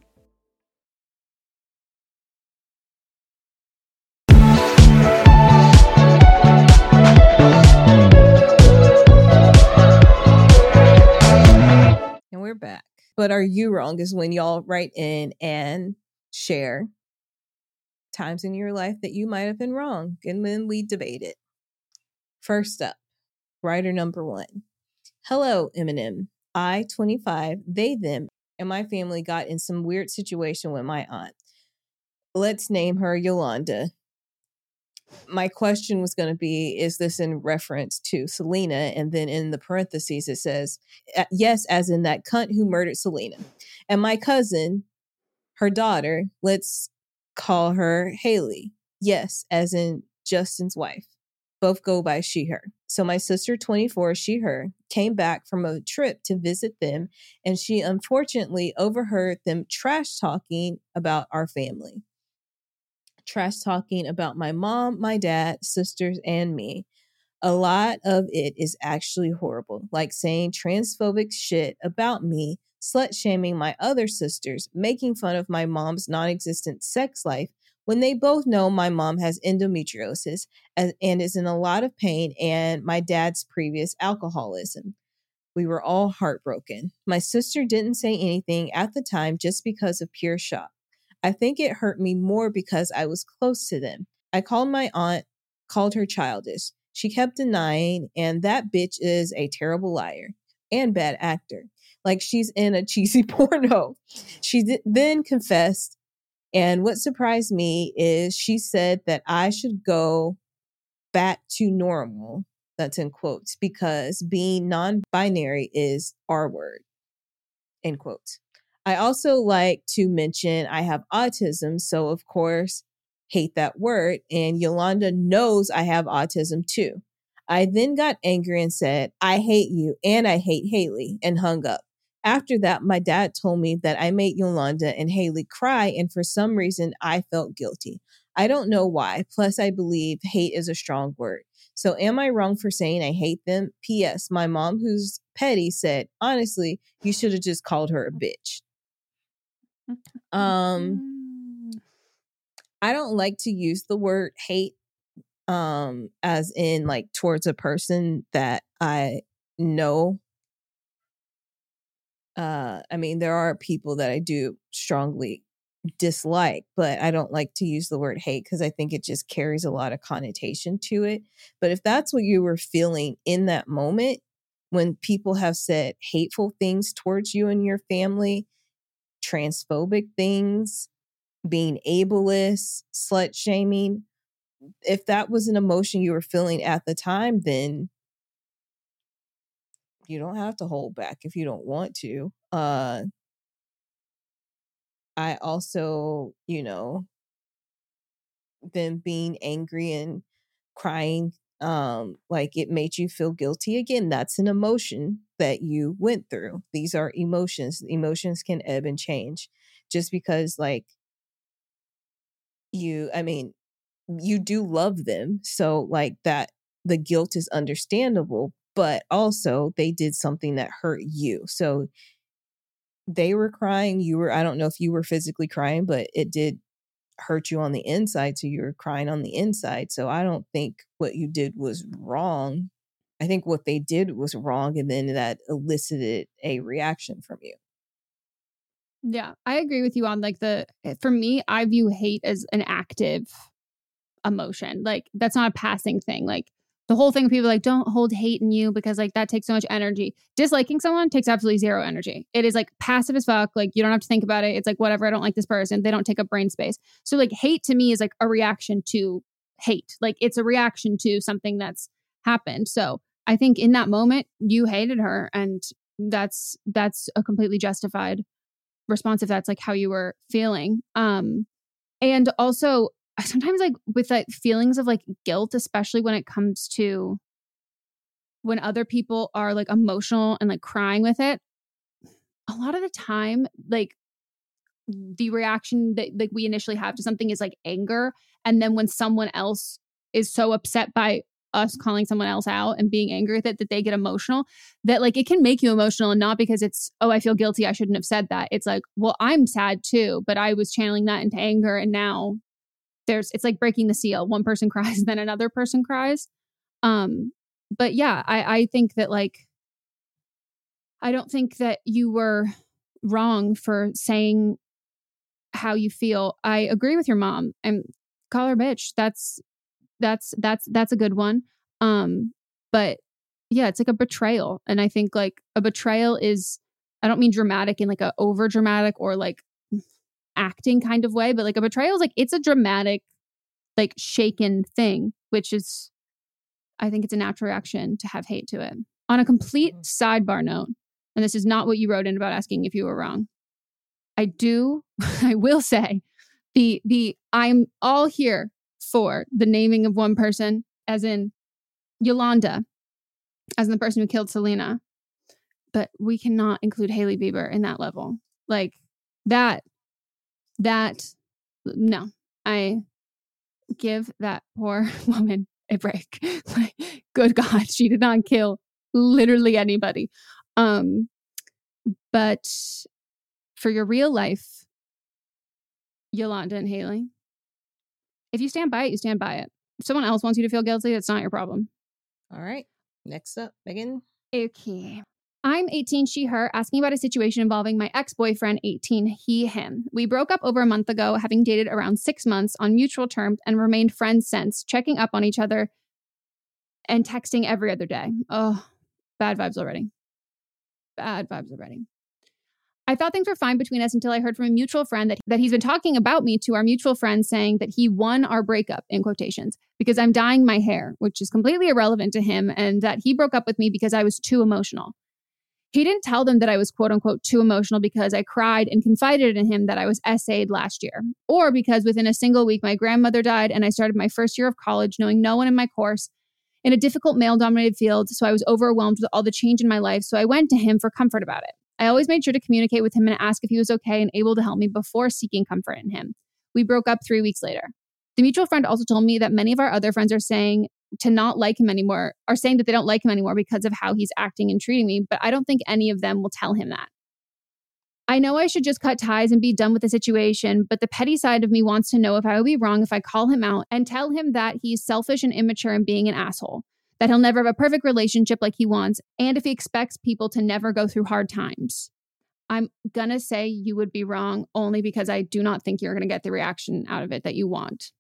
And we're back. But Are You Wrong is when y'all write in and share times in your life that you might have been wrong, and then we debate it. First up, writer number one. Hello, Eminem. I, twenty-five, they, them, and my family got in some weird situation with my aunt. Let's name her Yolanda. my question was going to be, is this in reference to Selena? And then in the parentheses, it says, yes, as in that cunt who murdered Selena. And my cousin, her daughter, let's call her Haley. Yes, as in Justin's wife. Both go by she, her. So my sister, twenty-four, she, her, came back from a trip to visit them, and she unfortunately overheard them trash talking about our family. Trash talking about my mom, my dad, sisters, and me. A lot of it is actually horrible, like saying transphobic shit about me, slut shaming my other sisters, making fun of my mom's non-existent sex life when they both know my mom has endometriosis and is in a lot of pain, and my dad's previous alcoholism. We were all heartbroken. My sister didn't say anything at the time just because of pure shock. I think it hurt me more because I was close to them. I called my aunt, called her childish. She kept denying, and that bitch is a terrible liar and bad actor. Like she's in a cheesy porno. She th- then confessed, and what surprised me is she said that I should go back to normal, that's in quotes, because being non-binary is our word, end quotes. I also like to mention I have autism, so of course, hate that word, and Yolanda knows I have autism too. I then got angry and said, I hate you and I hate Haley, and hung up. After that, my dad told me that I made Yolanda and Haley cry, and for some reason, I felt guilty. I don't know why, plus I believe hate is a strong word. So am I wrong for saying I hate them? P S. My mom, who's petty, said, honestly, you should have just called her a bitch. Um, I don't like to use the word hate, um, as in like towards a person that I know. Uh, I mean, there are people that I do strongly dislike, but I don't like to use the word hate because I think it just carries a lot of connotation to it. But if that's what you were feeling in that moment, when people have said hateful things towards you and your family, transphobic things, being ableist, slut shaming, if that was an emotion you were feeling at the time, then you don't have to hold back if you don't want to. Uh, I also, you know, then being angry and crying, um, like it made you feel guilty. Again, that's an emotion that you went through. These are emotions. Emotions can ebb and change. Just because, like, you, I mean, you do love them. So, like, that, the guilt is understandable, but also they did something that hurt you. So they were crying. You were, I don't know if you were physically crying, but it did hurt you on the inside. So you were crying on the inside. So I don't think what you did was wrong. I think what they did was wrong. And then that elicited a reaction from you. Yeah, I agree with you on like the, for me, I view hate as an active emotion. Like that's not a passing thing. Like the whole thing, people are like, don't hold hate in you because like that takes so much energy. Disliking someone takes absolutely zero energy. It is like passive as fuck. Like you don't have to think about it. It's like, whatever, I don't like this person. They don't take up brain space. So like hate to me is like a reaction to hate. Like it's a reaction to something that's happened. So I think in that moment you hated her, and that's, that's a completely justified response if that's like how you were feeling. Um, and also sometimes like with like feelings of like guilt, especially when it comes to when other people are like emotional and like crying with it, a lot of the time, like the reaction that like we initially have to something is like anger. And then when someone else is so upset by us calling someone else out and being angry with it, that they get emotional, that like it can make you emotional, and not because it's, oh, I feel guilty, I shouldn't have said that. It's like, well, I'm sad too, but I was channeling that into anger, and now there's, it's like breaking the seal. One person cries, then another person cries. Um, but yeah, I, I think that like, I don't think that you were wrong for saying how you feel. I agree with your mom, and call her bitch. That's, that's, that's, that's a good one. Um, but yeah, it's like a betrayal. And I think like a betrayal is, I don't mean dramatic in like a over dramatic or like acting kind of way, but like a betrayal is like, it's a dramatic like shaken thing, which is, I think it's a natural reaction to have hate to it. On a complete sidebar note, and this is not what you wrote in about asking if you were wrong. I do, I will say, the the I'm all here for the naming of one person, as in Yolanda, as in the person who killed Selena. But we cannot include Hailey Bieber in that level. Like that, that, no. I give that poor woman a break. Like, good God, she did not kill literally anybody. Um, but for your real life, Yolanda and Hailey, if you stand by it, you stand by it. If someone else wants you to feel guilty, that's not your problem. All right. Next up, Megan. Okay. I'm eighteen, she, her, asking about a situation involving my ex-boyfriend, eighteen, he, him. We broke up over a month ago, having dated around six months on mutual terms and remained friends since, checking up on each other and texting every other day. Oh, bad vibes already. Bad vibes already. I thought things were fine between us until I heard from a mutual friend that, that he's been talking about me to our mutual friend, saying that he won our breakup, in quotations, because I'm dyeing my hair, which is completely irrelevant to him, and that he broke up with me because I was too emotional. He didn't tell them that I was quote unquote too emotional because I cried and confided in him that I was essayed last year, or because within a single week, my grandmother died and I started my first year of college knowing no one in my course in a difficult male dominated field. So I was overwhelmed with all the change in my life. So I went to him for comfort about it. I always made sure to communicate with him and ask if he was okay and able to help me before seeking comfort in him. We broke up three weeks later. The mutual friend also told me that many of our other friends are saying to not like him anymore, are saying that they don't like him anymore because of how he's acting and treating me, but I don't think any of them will tell him that. I know I should just cut ties and be done with the situation, but the petty side of me wants to know if I would be wrong if I call him out and tell him that he's selfish and immature and being an asshole, that he'll never have a perfect relationship like he wants, and if he expects people to never go through hard times. I'm gonna say you would be wrong only because I do not think you're gonna get the reaction out of it that you want.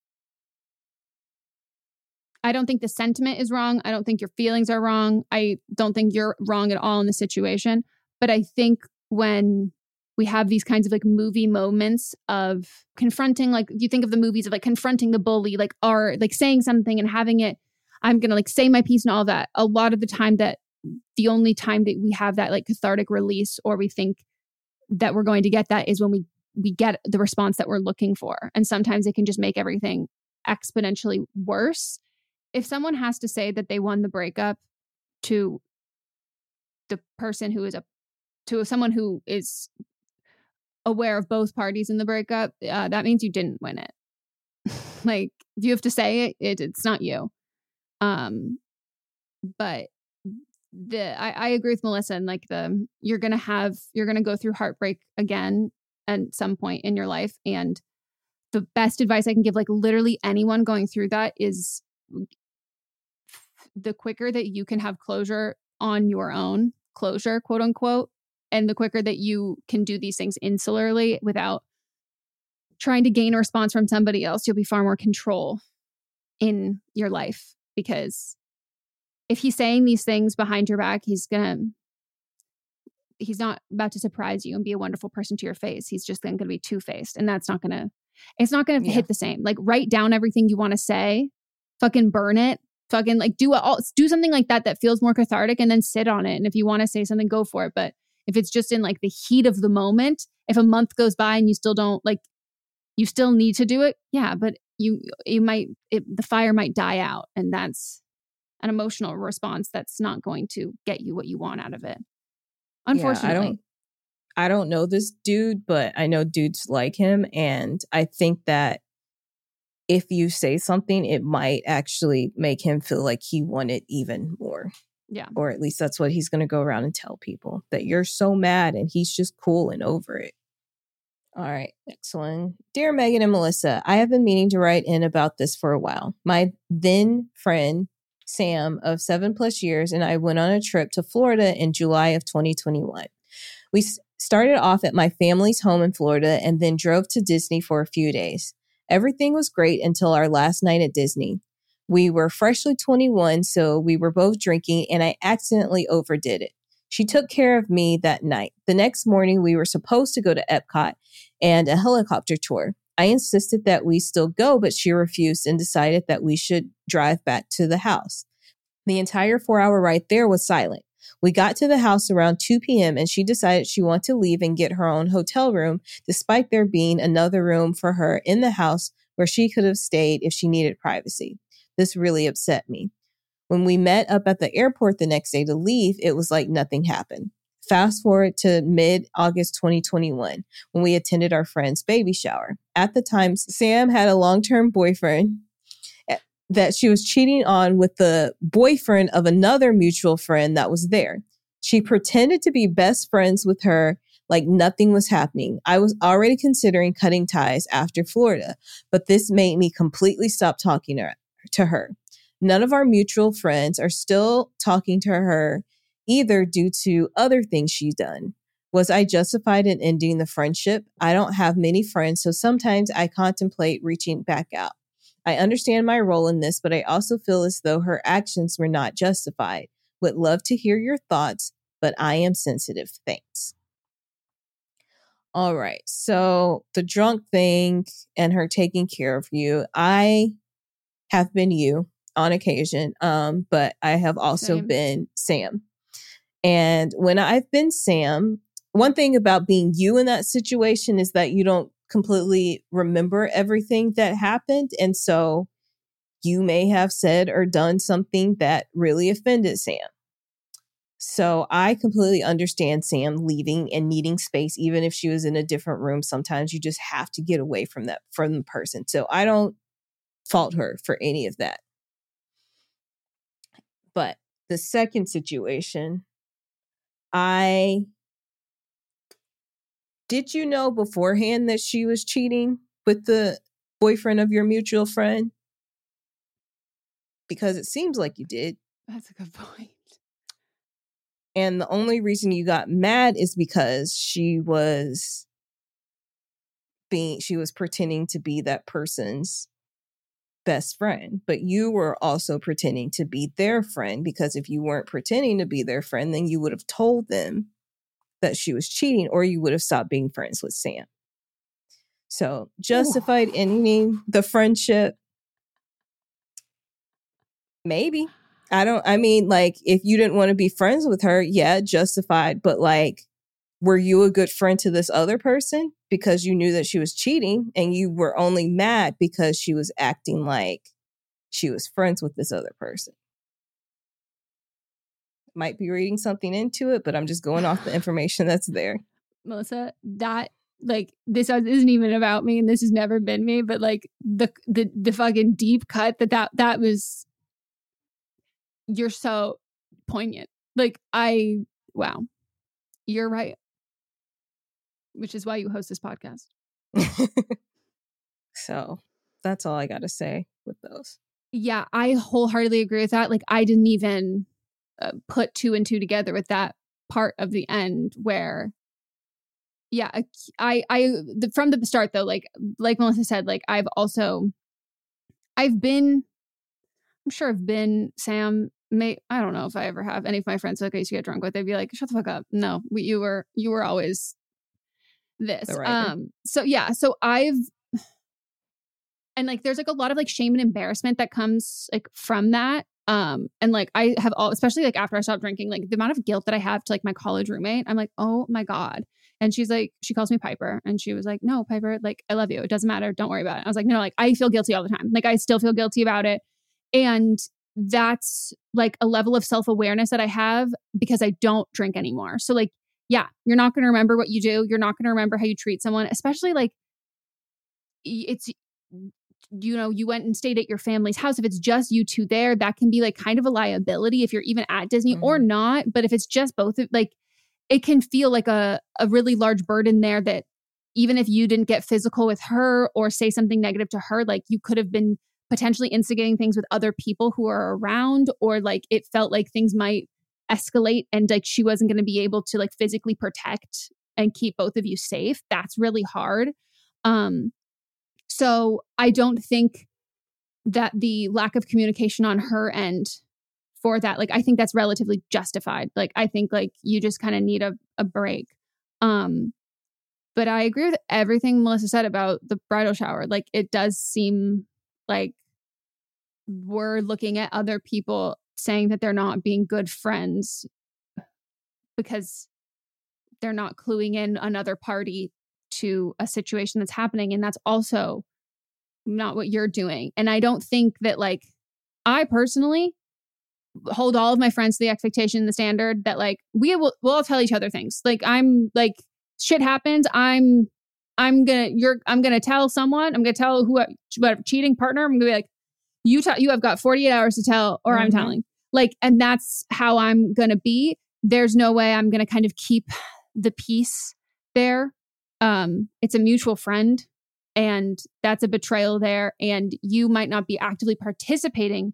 I don't think the sentiment is wrong. I don't think your feelings are wrong. I don't think you're wrong at all in the situation. But I think when we have these kinds of like movie moments of confronting, like you think of the movies of like confronting the bully, like or like saying something and having it, I'm going to like say my piece and all that. A lot of the time that the only time that we have that like cathartic release or we think that we're going to get that is when we, we get the response that we're looking for. And sometimes it can just make everything exponentially worse. If someone has to say that they won the breakup to the person who is a, to someone who is aware of both parties in the breakup, uh, that means you didn't win it. Like if you have to say it, it it's not you. Um, but the, I, I agree with Melissa and like the, you're going to have, you're going to go through heartbreak again at some point in your life. And the best advice I can give like literally anyone going through that is the quicker that you can have closure on your own, closure, quote unquote, and the quicker that you can do these things insularly without trying to gain a response from somebody else, you'll be far more control in your life. Because if he's saying these things behind your back, he's gonna, he's not about to surprise you and be a wonderful person to your face. He's just going to be two-faced, and that's not gonna, it's not gonna yeah. hit the same. Like write down everything you want to say, fucking burn it. Fucking like do all do something like that that feels more cathartic and then sit on it. And if you want to say something, go for it. But if it's just in like the heat of the moment, if a month goes by and you still don't like, you still need to do it. Yeah, but you you might it, the fire might die out, and that's an emotional response that's not going to get you what you want out of it. Unfortunately, yeah, I don't. I don't know this dude, but I know dudes like him, and I think that if you say something, it might actually make him feel like he won it even more. Yeah. Or at least that's what he's going to go around and tell people, that you're so mad and he's just cool and over it. All right. Next one. Dear Megan and Melissa, I have been meaning to write in about this for a while. My then friend, Sam, of seven plus years, and I went on a trip to Florida in July of twenty twenty-one. We started off at my family's home in Florida and then drove to Disney for a few days. Everything was great until our last night at Disney. We were freshly twenty-one, so we were both drinking, and I accidentally overdid it. She took care of me that night. The next morning, we were supposed to go to Epcot and a helicopter tour. I insisted that we still go, but she refused and decided that we should drive back to the house. The entire four hour ride there was silent. We got to the house around two p.m. and she decided she wanted to leave and get her own hotel room, despite there being another room for her in the house where she could have stayed if she needed privacy. This really upset me. When we met up at the airport the next day to leave, it was like nothing happened. Fast forward to mid-August twenty twenty-one, when we attended our friend's baby shower. At the time, Sam had a long-term boyfriend that she was cheating on with the boyfriend of another mutual friend that was there. She pretended to be best friends with her like nothing was happening. I was already considering cutting ties after Florida, but this made me completely stop talking to her. None of our mutual friends are still talking to her either due to other things she's done. Was I justified in ending the friendship? I don't have many friends, so sometimes I contemplate reaching back out. I understand my role in this, but I also feel as though her actions were not justified. Would love to hear your thoughts, but I am sensitive. Thanks. All right. So the drunk thing and her taking care of you. I have been you on occasion, um, but I have also Same. been Sam. And when I've been Sam, one thing about being you in that situation is that you don't completely remember everything that happened. And so you may have said or done something that really offended Sam. So I completely understand Sam leaving and needing space, even if she was in a different room. Sometimes you just have to get away from that, from the person. So I don't fault her for any of that. But the second situation, I... Did you know beforehand that she was cheating with the boyfriend of your mutual friend? Because it seems like you did. That's a good point. And the only reason you got mad is because she was being, she was pretending to be that person's best friend. But you were also pretending to be their friend, because if you weren't pretending to be their friend, then you would have told them that she was cheating, or you would have stopped being friends with Sam. So justified Ooh. ending the friendship. Maybe. I don't, I mean, like, if you didn't want to be friends with her, yeah, justified. But like, were you a good friend to this other person because you knew that she was cheating and you were only mad because she was acting like she was friends with this other person? Might be reading something into it, but I'm just going off the information that's there. Melissa, that, like, this isn't even about me and this has never been me, but like the the the fucking deep cut that that, that was, you're so poignant. Like, I, wow, you're right. Which is why you host this podcast. So that's all I got to say with those. Yeah, I wholeheartily agree with that. Like, I didn't even uh, put two and two together with that part of the end where, yeah, I, I, the, from the start though, like, like Melissa said, like, I've also, I've been, I'm sure I've been Sam. May, I don't know if I ever have. Any of my friends like I used to get drunk with, they'd be like, shut the fuck up. No, we, you were, you were always this. Um, so yeah, so I've, and like, there's like a lot of like shame and embarrassment that comes like from that. Um, and like, I have all, especially like after I stopped drinking, like the amount of guilt that I have to like my college roommate, I'm like, oh my God. And she's like, she calls me Piper and she was like, no, Piper, like, I love you. It doesn't matter. Don't worry about it. I was like, no, like I feel guilty all the time. Like I still feel guilty about it. And that's like a level of self-awareness that I have because I don't drink anymore. So like, yeah, you're not going to remember what you do. You're not going to remember how you treat someone, especially like it's, you know, you went and stayed at your family's house. If it's just you two there, that can be like kind of a liability if you're even at Disney mm-hmm. or not. But if it's just both, like it can feel like a, a really large burden there that even if you didn't get physical with her or say something negative to her, like you could have been potentially instigating things with other people who are around, or like it felt like things might escalate and like she wasn't going to be able to like physically protect and keep both of you safe. That's really hard. Um, so I don't think that the lack of communication on her end for that, like, I think that's relatively justified. Like, I think like you just kind of need a, a break. Um, But I agree with everything Melissa said about the bridal shower. Like, it does seem like we're looking at other people saying that they're not being good friends because they're not cluing in another party to a situation that's happening. And that's also not what you're doing. And I don't think that, like, I personally hold all of my friends to the expectation, the standard that, like, we will we'll all tell each other things. Like, I'm like, shit happens. I'm, I'm gonna, you're, I'm gonna tell someone, I'm gonna tell who, what cheating partner, I'm gonna be like, you tell, you have got forty-eight hours to tell, or mm-hmm. I'm telling. Like, and that's how I'm gonna be. There's no way I'm gonna kind of keep the peace there. Um, it's a mutual friend, and that's a betrayal there. And you might not be actively participating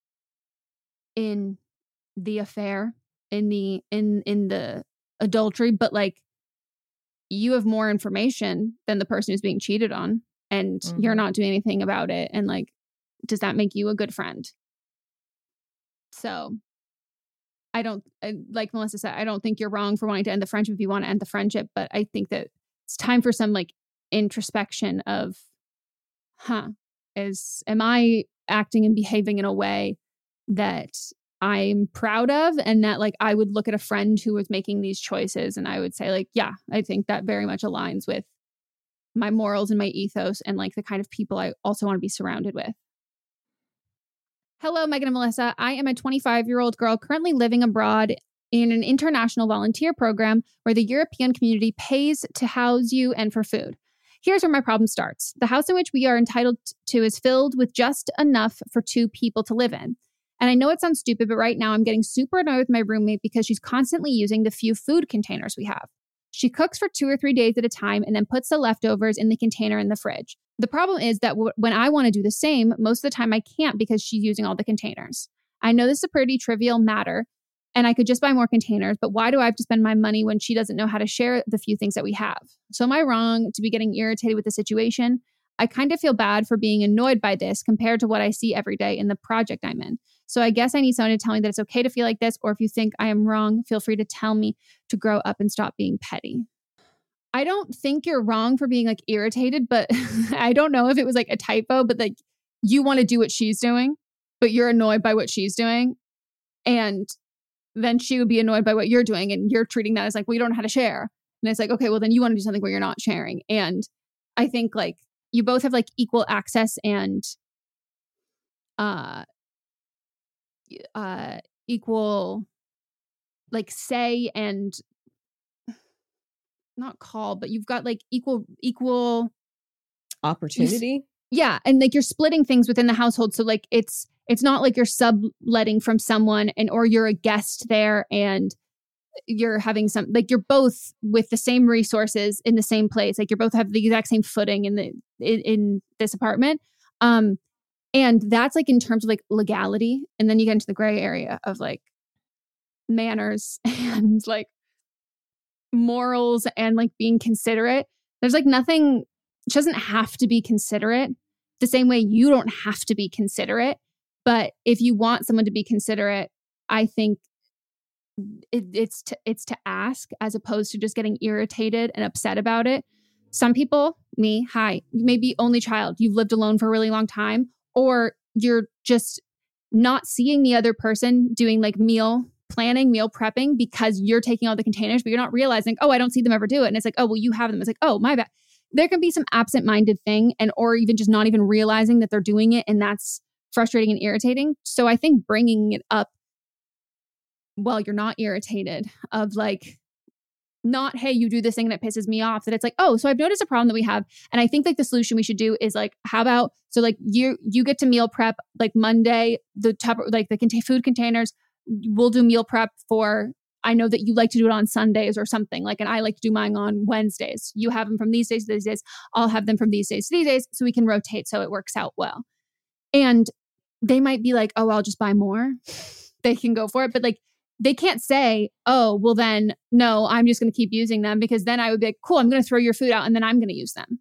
in the affair, in the, in, in the adultery, but like, you have more information than the person who's being cheated on, and mm-hmm. you're not doing anything about it. And like, does that make you a good friend? So I don't, like Melissa said, I don't think you're wrong for wanting to end the friendship if you want to end the friendship, but I think that it's time for some like introspection of, huh, is, am I acting and behaving in a way that I'm proud of, and that like I would look at a friend who was making these choices and I would say like, yeah, I think that very much aligns with my morals and my ethos and like the kind of people I also want to be surrounded with. Hello, Megan and Melissa. I am a twenty-five-year-old girl currently living abroad in an international volunteer program where the European community pays to house you and for food. Here's where my problem starts. The house in which we are entitled to is filled with just enough for two people to live in. And I know it sounds stupid, but right now I'm getting super annoyed with my roommate because she's constantly using the few food containers we have. She cooks for two or three days at a time and then puts the leftovers in the container in the fridge. The problem is that w- when I want to do the same, most of the time I can't because she's using all the containers. I know this is a pretty trivial matter and I could just buy more containers, but why do I have to spend my money when she doesn't know how to share the few things that we have? So am I wrong to be getting irritated with the situation? I kind of feel bad for being annoyed by this compared to what I see every day in the project I'm in. So I guess I need someone to tell me that it's okay to feel like this, or if you think I am wrong, feel free to tell me to grow up and stop being petty. I don't think you're wrong for being like irritated, but I don't know if it was like a typo, but like you want to do what she's doing, but you're annoyed by what she's doing. And then she would be annoyed by what you're doing, and you're treating that as like, well, you don't know how to share. And it's like, okay, well then you want to do something where you're not sharing. And I think like you both have like equal access and uh uh equal like say and not call, but you've got like equal equal opportunity. Yeah, and like you're splitting things within the household, so like it's it's not like you're subletting from someone and or you're a guest there and you're having some like you're both with the same resources in the same place, like you're both have the exact same footing in the in, in this apartment. Um And that's like in terms of like legality. And then you get into the gray area of like manners and like morals and like being considerate. There's like nothing, she doesn't have to be considerate the same way you don't have to be considerate. But if you want someone to be considerate, I think it, it's to, it's to ask as opposed to just getting irritated and upset about it. Some people, me, hi, you may be only child. You've lived alone for a really long time. Or you're just not seeing the other person doing like meal planning, meal prepping because you're taking all the containers, but you're not realizing, oh, I don't see them ever do it. And it's like, oh, well, you have them. It's like, oh, my bad. There can be some absent-minded thing and or even just not even realizing that they're doing it. And that's frustrating and irritating. So I think bringing it up while you're not irritated of like, not, hey, you do this thing that pisses me off, that it's like, oh, so I've noticed a problem that we have. And I think like the solution we should do is like, how about, so like you, you get to meal prep like Monday, the top, like the cont- food containers, we'll do meal prep for, I know that you like to do it on Sundays or something like, and I like to do mine on Wednesdays. You have them from these days to these days. I'll have them from these days to these days. So we can rotate so it works out well. And they might be like, oh, I'll just buy more. They can go for it. But like, they can't say, oh, well then, no, I'm just going to keep using them, because then I would be like, cool, I'm going to throw your food out and then I'm going to use them.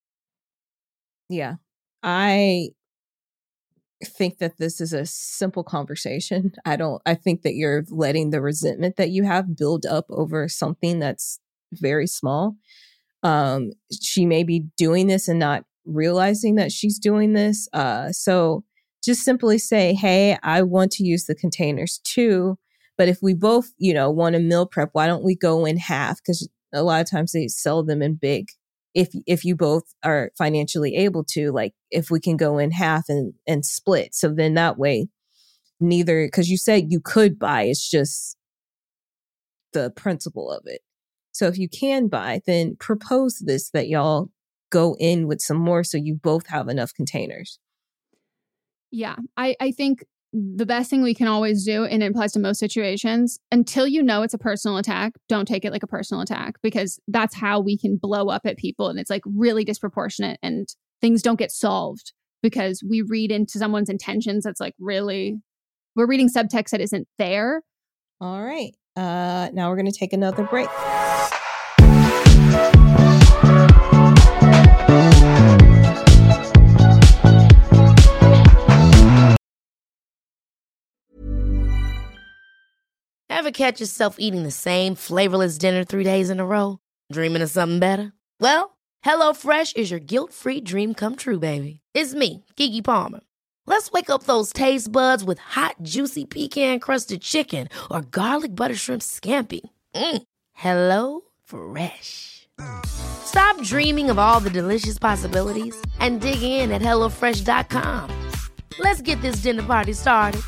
Yeah. I think that this is a simple conversation. I don't, I think that you're letting the resentment that you have build up over something that's very small. Um, she may be doing this and not realizing that she's doing this. Uh, so just simply say, hey, I want to use the containers too. But if we both, you know, want to meal prep, why don't we go in half? Because a lot of times they sell them in big. If if you both are financially able to, like if we can go in half and, and split. So then that way, neither, because you said you could buy, it's just the principle of it. So if you can buy, then propose this, that y'all go in with some more so you both have enough containers. Yeah, I, I think the best thing we can always do, and it applies to most situations, until you know it's a personal attack, don't take it like a personal attack, because that's how we can blow up at people. And it's like really disproportionate and things don't get solved because we read into someone's intentions. That's like really, we're reading subtext that isn't there. All right. Uh, now we're going to take another break. Ever catch yourself eating the same flavorless dinner three days in a row? Dreaming of something better? Well, HelloFresh is your guilt-free dream come true, baby. It's me, Keke Palmer. Let's wake up those taste buds with hot, juicy pecan-crusted chicken or garlic butter shrimp scampi. Mm. Hello Fresh. Stop dreaming of all the delicious possibilities and dig in at hello fresh dot com. Let's get this dinner party started.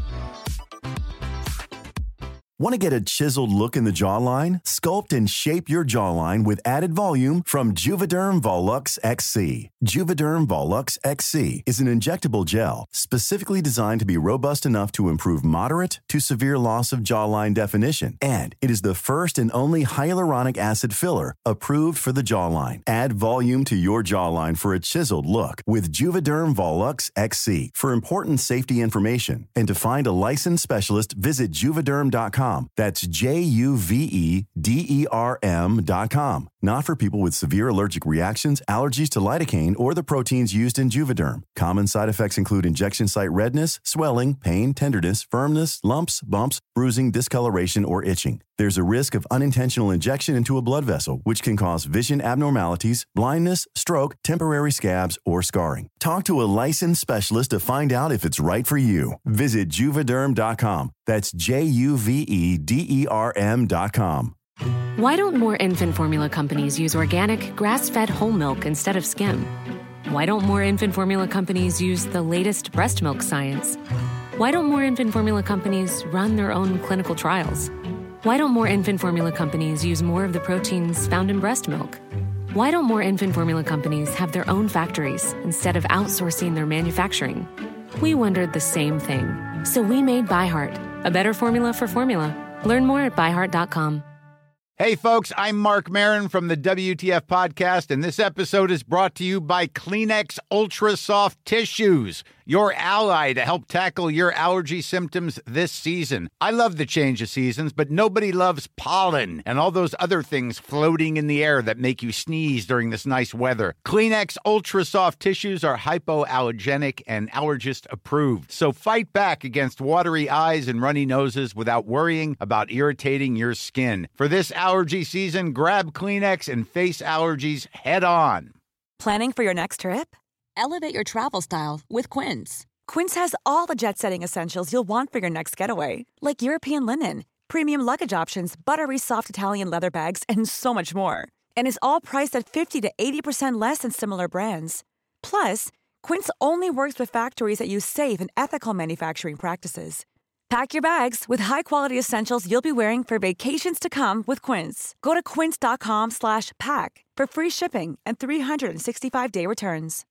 Want to get a chiseled look in the jawline? Sculpt and shape your jawline with added volume from Juvederm Volux X C. Juvederm Volux X C is an injectable gel specifically designed to be robust enough to improve moderate to severe loss of jawline definition. And it is the first and only hyaluronic acid filler approved for the jawline. Add volume to your jawline for a chiseled look with Juvederm Volux X C. For important safety information and to find a licensed specialist, visit juvederm dot com. That's J U V E D E R M dot com. Not for people with severe allergic reactions, allergies to lidocaine, or the proteins used in Juvederm. Common side effects include injection site redness, swelling, pain, tenderness, firmness, lumps, bumps, bruising, discoloration, or itching. There's a risk of unintentional injection into a blood vessel, which can cause vision abnormalities, blindness, stroke, temporary scabs, or scarring. Talk to a licensed specialist to find out if it's right for you. Visit juvederm dot com. That's J U V E D E R M dot com. Why don't more infant formula companies use organic, grass-fed whole milk instead of skim? Why don't more infant formula companies use the latest breast milk science? Why don't more infant formula companies run their own clinical trials? Why don't more infant formula companies use more of the proteins found in breast milk? Why don't more infant formula companies have their own factories instead of outsourcing their manufacturing? We wondered the same thing. So we made ByHeart, a better formula for formula. Learn more at by heart dot com. Hey, folks, I'm Mark Maron from the W T F Podcast, and this episode is brought to you by Kleenex Ultra Soft Tissues, your ally to help tackle your allergy symptoms this season. I love the change of seasons, but nobody loves pollen and all those other things floating in the air that make you sneeze during this nice weather. Kleenex Ultra Soft Tissues are hypoallergenic and allergist approved, so fight back against watery eyes and runny noses without worrying about irritating your skin. For this allergy season, grab Kleenex and face allergies head on. Planning for your next trip? Elevate your travel style with Quince. Quince has all the jet-setting essentials you'll want for your next getaway, like European linen, premium luggage options, buttery soft Italian leather bags, and so much more. And is all priced at fifty to eighty percent less than similar brands. Plus, Quince only works with factories that use safe and ethical manufacturing practices. Pack your bags with high-quality essentials you'll be wearing for vacations to come with Quince. Go to quince dot com slash pack for free shipping and three sixty-five day returns.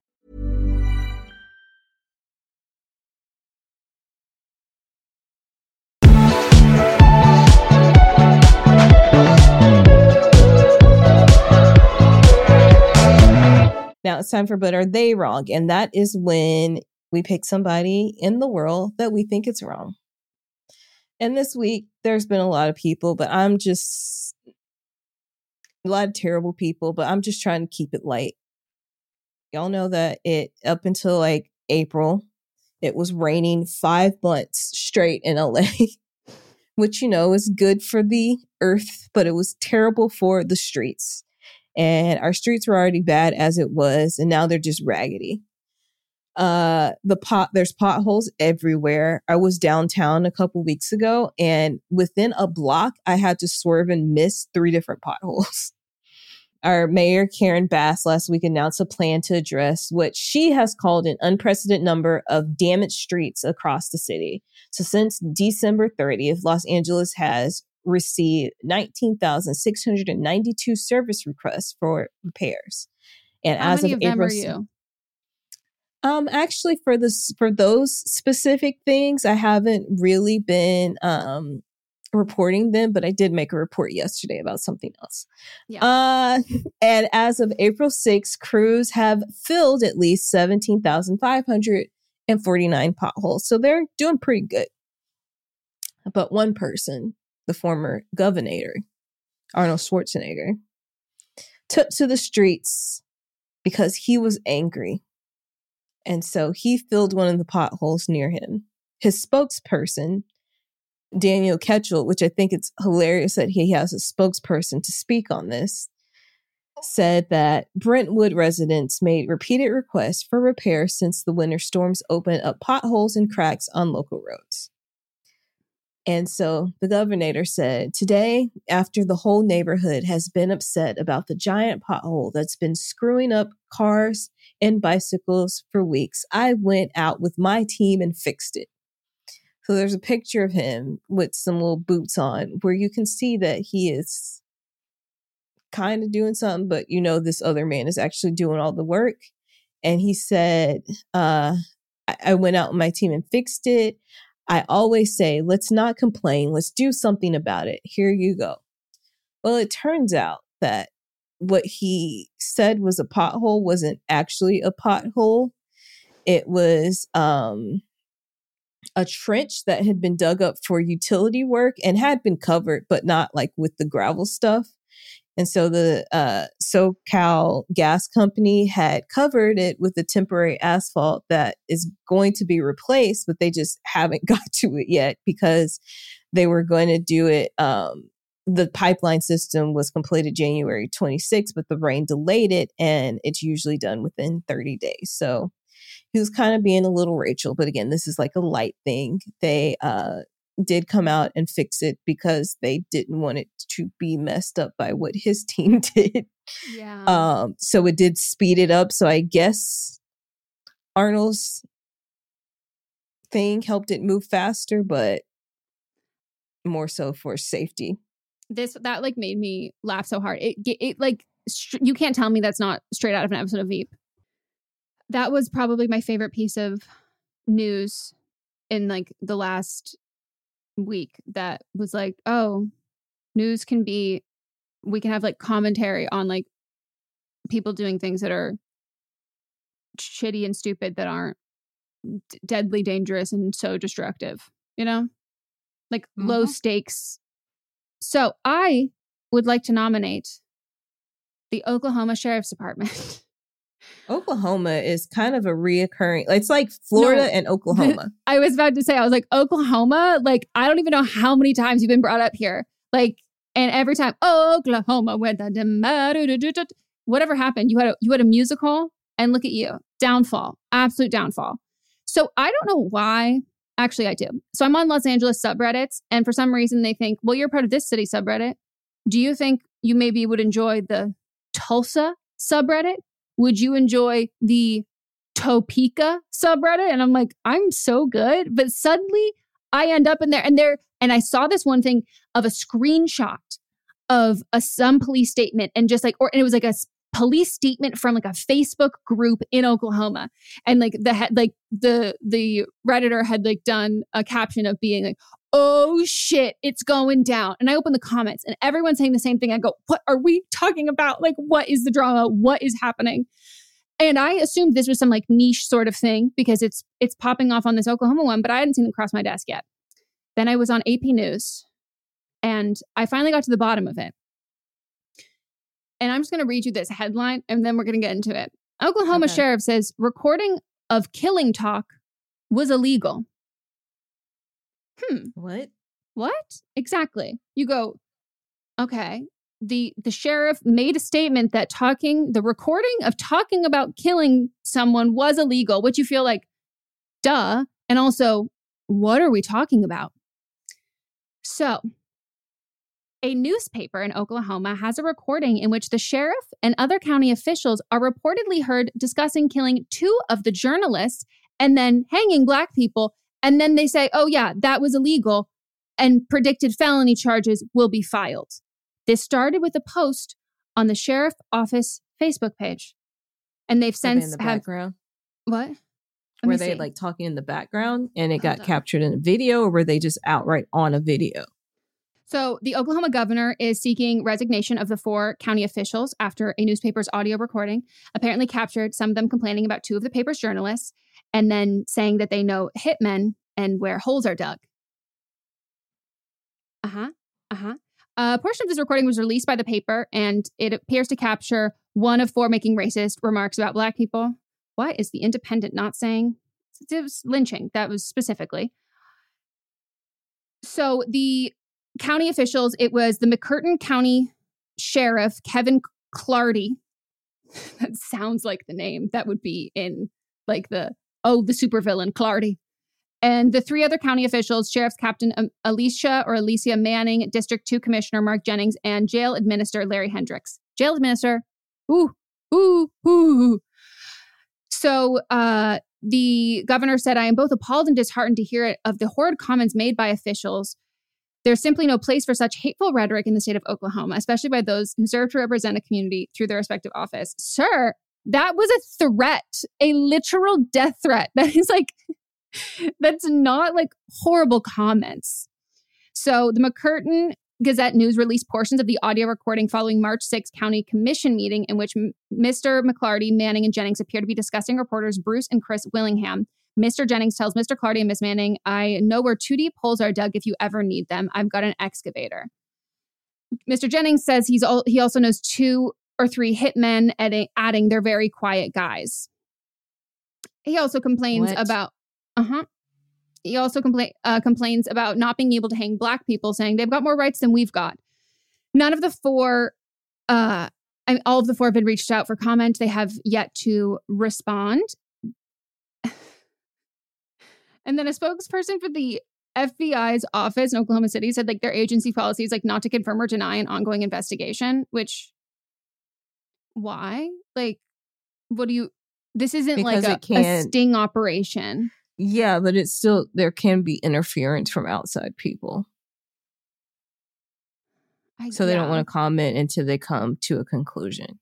Now it's time for But Are They Wrong? And that is when we pick somebody in the world that we think is wrong. And this week, there's been a lot of people, but I'm just, a lot of terrible people, but I'm just trying to keep it light. Y'all know that it, up until like April, it was raining five months straight in L A, which, you know, is good for the earth, but it was terrible for the streets. And our streets were already bad as it was, and now they're just raggedy. Uh, the pot, there's potholes everywhere. I was downtown a couple weeks ago, and within a block, I had to swerve and miss three different potholes. Our mayor, Karen Bass, last week announced a plan to address what she has called an unprecedented number of damaged streets across the city. So since December thirtieth, Los Angeles has received nineteen thousand six hundred ninety-two service requests for repairs. And How as many of, of them April, are you? Um, actually, for this, for those specific things, I haven't really been um reporting them, but I did make a report yesterday about something else. Yeah. Uh, and as of April sixth, crews have filled at least seventeen thousand five hundred forty-nine potholes, so they're doing pretty good. But one person, the former governor, Arnold Schwarzenegger, took to the streets because he was angry. And so he filled one of the potholes near him. His spokesperson, Daniel Ketchel, which I think it's hilarious that he has a spokesperson to speak on this, said that Brentwood residents made repeated requests for repair since the winter storms opened up potholes and cracks on local roads. And so the governor said, today, after the whole neighborhood has been upset about the giant pothole that's been screwing up cars and bicycles for weeks, I went out with my team and fixed it. So there's a picture of him with some little boots on where you can see that he is kind of doing something, but you know, this other man is actually doing all the work. And he said, uh, I-, I went out with my team and fixed it. I always say, let's not complain. Let's do something about it. Here you go. Well, it turns out that what he said was a pothole wasn't actually a pothole. It was um, a trench that had been dug up for utility work and had been covered, but not like with the gravel stuff. And so the uh, SoCal Gas Company had covered it with a temporary asphalt that is going to be replaced, but they just haven't got to it yet because they were going to do it. Um, the pipeline system was completed January twenty-sixth, but the rain delayed it, and it's usually done within thirty days. So he was kind of being a little Rachel, but again, this is like a light thing. They uh, did come out and fix it because they didn't want it to be messed up by what his team did. Yeah. Um, so it did speed it up. So I guess Arnold's thing helped it move faster, but more so for safety. This, that like made me laugh so hard. It, it like, st- you can't tell me that's not straight out of an episode of Veep. That was probably my favorite piece of news in like the last week that was like, oh, news can be, we can have like commentary on like people doing things that are shitty and stupid that aren't d- deadly dangerous and so destructive, you know, like mm-hmm. low stakes. So I would like to nominate the Oklahoma Sheriff's Department. Oklahoma is kind of a reoccurring, it's like Florida no, and Oklahoma. I was about to say, I was like, Oklahoma, like, I don't even know how many times you've been brought up here. Like, and every time, oh, Oklahoma, where the whatever happened, you had a, you had a musical, and look at you, downfall, absolute downfall. So I don't know why. Actually, I do. So I'm on Los Angeles subreddits, and for some reason they think, well, you're part of this city subreddit. Do you think you maybe would enjoy the Tulsa subreddit? Would you enjoy the Topeka subreddit? And I'm like, I'm so good. But suddenly I end up in there and there, and I saw this one thing of a screenshot of a some police statement and just like, or and it was like a police statement from like a Facebook group in Oklahoma. And like the head, like the, the Redditor had like done a caption of being like, oh shit, it's going down. And I open the comments and everyone's saying the same thing. I go, what are we talking about? Like, what is the drama? What is happening? And I assumed this was some like niche sort of thing because it's it's popping off on this Oklahoma one, but I hadn't seen it cross my desk yet. Then I was on A P News and I finally got to the bottom of it. And I'm just going to read you this headline and then we're going to get into it. Oklahoma okay. Sheriff says recording of killing talk was illegal. Hmm. What? What? Exactly. You go, okay. the the sheriff made a statement that talking, the recording of talking about killing someone was illegal, which you feel like, duh. And also, what are we talking about? So, a newspaper in Oklahoma has a recording in which the sheriff and other county officials are reportedly heard discussing killing two of the journalists and then hanging Black people. And then they say, oh yeah, that was illegal, and predicted felony charges will be filed. This started with a post on the sheriff office Facebook page. And they've since in the have, background. What? Let Were me they see. like talking in the background and it Hold got on. captured in a video, or were they just outright on a video? So the Oklahoma governor is seeking resignation of the four county officials after a newspaper's audio recording apparently captured some of them complaining about two of the paper's journalists and then saying that they know hitmen and where holes are dug. Uh-huh. Uh-huh. A portion of this recording was released by the paper, and it appears to capture one of four making racist remarks about Black people. What is the Independent not saying? It was lynching. That was specifically. So the county officials, it was the McCurtain County Sheriff, Kevin Clardy. That sounds like the name that would be in like the, oh, the supervillain Clardy. And the three other county officials, Sheriff's Captain um, Alicia or Alicia Manning, District two Commissioner Mark Jennings, and Jail Administrator Larry Hendricks. Jail Administrator, ooh, ooh, ooh. So uh, the governor said, I am both appalled and disheartened to hear it of the horrid comments made by officials. There's simply no place for such hateful rhetoric in the state of Oklahoma, especially by those who serve to represent a community through their respective office. Sir, that was a threat, a literal death threat. That is like... That's not like horrible comments. So the McCurtain Gazette News released portions of the audio recording following March sixth County Commission meeting in which M- Mister McClarty, Manning, and Jennings appear to be discussing reporters Bruce and Chris Willingham. Mister Jennings tells Mister Clardy and Miss Manning, I know where two deep holes are dug if you ever need them. I've got an excavator. Mister Jennings says he's all, he also knows two or three hitmen, adding, adding they're very quiet guys. He also complains What? about Uh-huh. He also compla- uh, complains about not being able to hang Black people, saying they've got more rights than we've got. None of the four, uh, I mean, all of the four have been reached out for comment. They have yet to respond. And then a spokesperson for the F B I's office in Oklahoma City said like their agency policy is like not to confirm or deny an ongoing investigation, which, why? Like, what do you, this isn't Because like it a, a can't- sting operation. Yeah, but it's still, there can be interference from outside people. I- So they don't yeah. want to comment until they come to a conclusion.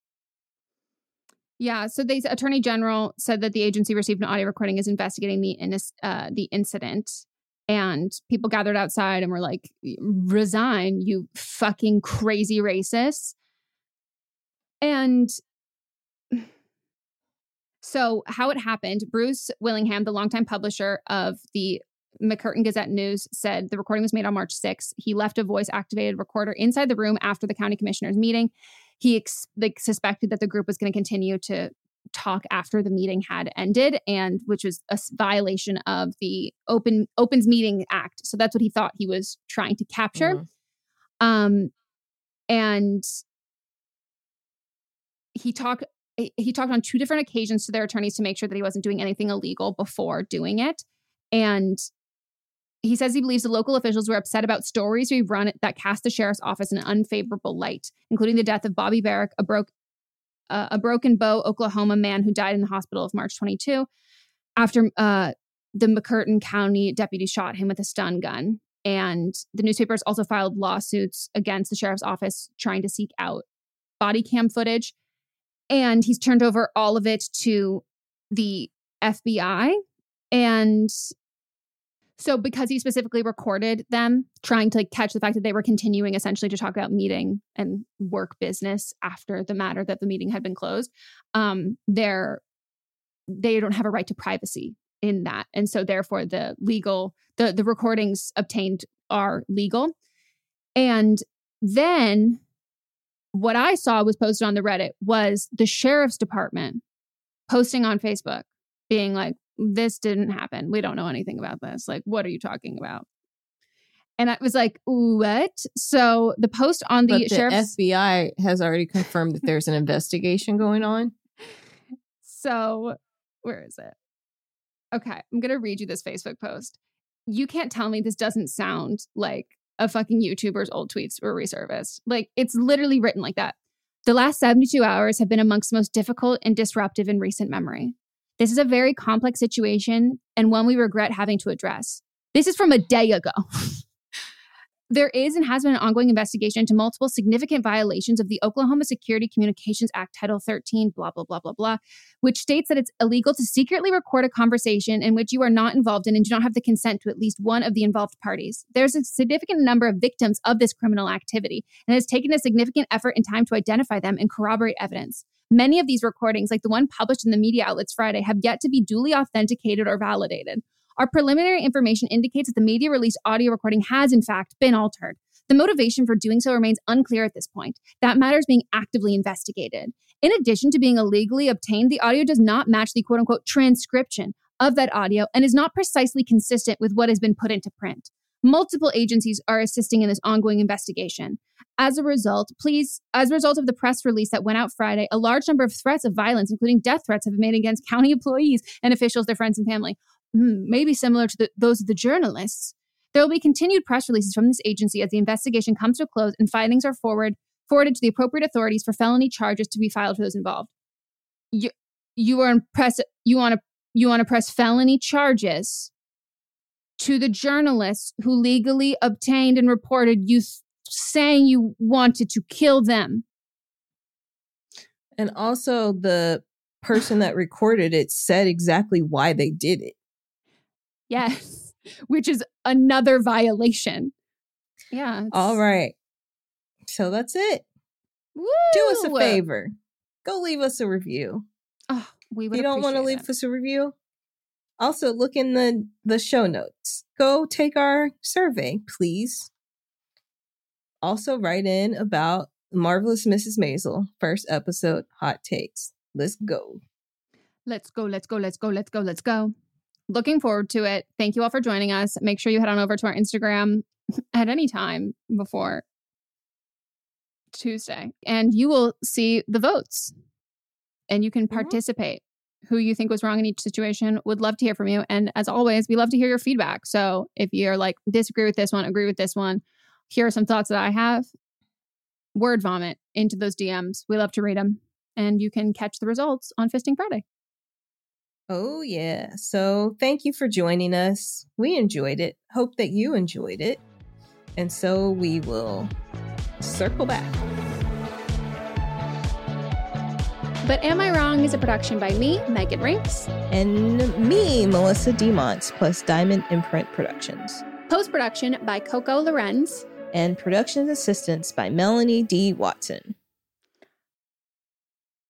Yeah, so the Attorney General said that the agency received an audio recording is investigating the innis- uh, the incident, and people gathered outside and were like, resign, you fucking crazy racists. And so how it happened, Bruce Willingham, the longtime publisher of the McCurtain Gazette News, said the recording was made on March sixth. He left a voice-activated recorder inside the room after the county commissioners' meeting. He ex- like suspected that the group was going to continue to talk after the meeting had ended, and which was a s- violation of the Open Opens Meeting Act. So that's what he thought he was trying to capture. Mhm. Um, and he talked. He talked on two different occasions to their attorneys to make sure that he wasn't doing anything illegal before doing it. And he says he believes the local officials were upset about stories we run that cast the sheriff's office in an unfavorable light, including the death of Bobby Barrack, a broke uh, a Broken Bow, Oklahoma man who died in the hospital of March twenty-second after uh, the McCurtain County deputy shot him with a stun gun. And the newspapers also filed lawsuits against the sheriff's office trying to seek out body cam footage. And he's turned over all of it to the F B I. And so because he specifically recorded them trying to like, catch the fact that they were continuing essentially to talk about meeting and work business after the matter that the meeting had been closed, um, they're, they don't have a right to privacy in that. And so therefore the legal, the, the recordings obtained are legal. And then what I saw was posted on the Reddit was the sheriff's department posting on Facebook being like, this didn't happen. We don't know anything about this. Like, what are you talking about? And I was like, what? So the post on the, but the sheriff's... F B I has already confirmed that there's an investigation going on. So where is it? Okay, I'm going to read you this Facebook post. You can't tell me this doesn't sound like a fucking YouTuber's old tweets were resurfaced. Like, it's literally written like that. The last seventy-two hours have been amongst the most difficult and disruptive in recent memory. This is a very complex situation and one we regret having to address. This is from a day ago. There is and has been an ongoing investigation into multiple significant violations of the Oklahoma Security Communications Act Title thirteen, blah, blah, blah, blah, blah, which states that it's illegal to secretly record a conversation in which you are not involved in and do not have the consent to at least one of the involved parties. There's a significant number of victims of this criminal activity, and it has taken a significant effort and time to identify them and corroborate evidence. Many of these recordings, like the one published in the media outlets Friday, have yet to be duly authenticated or validated. Our preliminary information indicates that the media-released audio recording has, in fact, been altered. The motivation for doing so remains unclear at this point. That matter is being actively investigated. In addition to being illegally obtained, the audio does not match the quote-unquote transcription of that audio and is not precisely consistent with what has been put into print. Multiple agencies are assisting in this ongoing investigation. As a result, please, as a result of the press release that went out Friday, a large number of threats of violence, including death threats, have been made against county employees and officials, their friends and family. Hmm, maybe similar to the, those of the journalists. There will be continued press releases from this agency as the investigation comes to a close and findings are forward, forwarded to the appropriate authorities for felony charges to be filed for those involved. You, you are in press. You want to you want to press felony charges to the journalists who legally obtained and reported you th- saying you wanted to kill them. And also, the person that recorded it said exactly why they did it. Yes, which is another violation. Yeah. All right. So that's it. Woo! Do us a favor. Go leave us a review. Oh, we would. You don't want to leave it. us a review? Also, look in the, the show notes. Go take our survey, please. Also, write in about Marvelous Missus Maisel, first episode, hot takes. Let's go. Let's go, let's go, let's go, let's go, let's go. Looking forward to it. Thank you all for joining us. Make sure you head on over to our Instagram at any time before Tuesday, and you will see the votes. And you can participate. Mm-hmm. Who you think was wrong in each situation. Would love to hear from you. And as always, we love to hear your feedback. So if you're like, disagree with this one, agree with this one, here are some thoughts that I have, word vomit into those D Ms. We love to read them. And you can catch the results on Fisting Friday. Oh, yeah. So thank you for joining us. We enjoyed it. Hope that you enjoyed it. And so we will circle back. But Am I Wrong is a production by me, Megan Rinks. And me, Melissa DeMonts, plus Diamond Imprint Productions. Post-production by Coco Lorenz. And production assistance by Melanie D. Watson.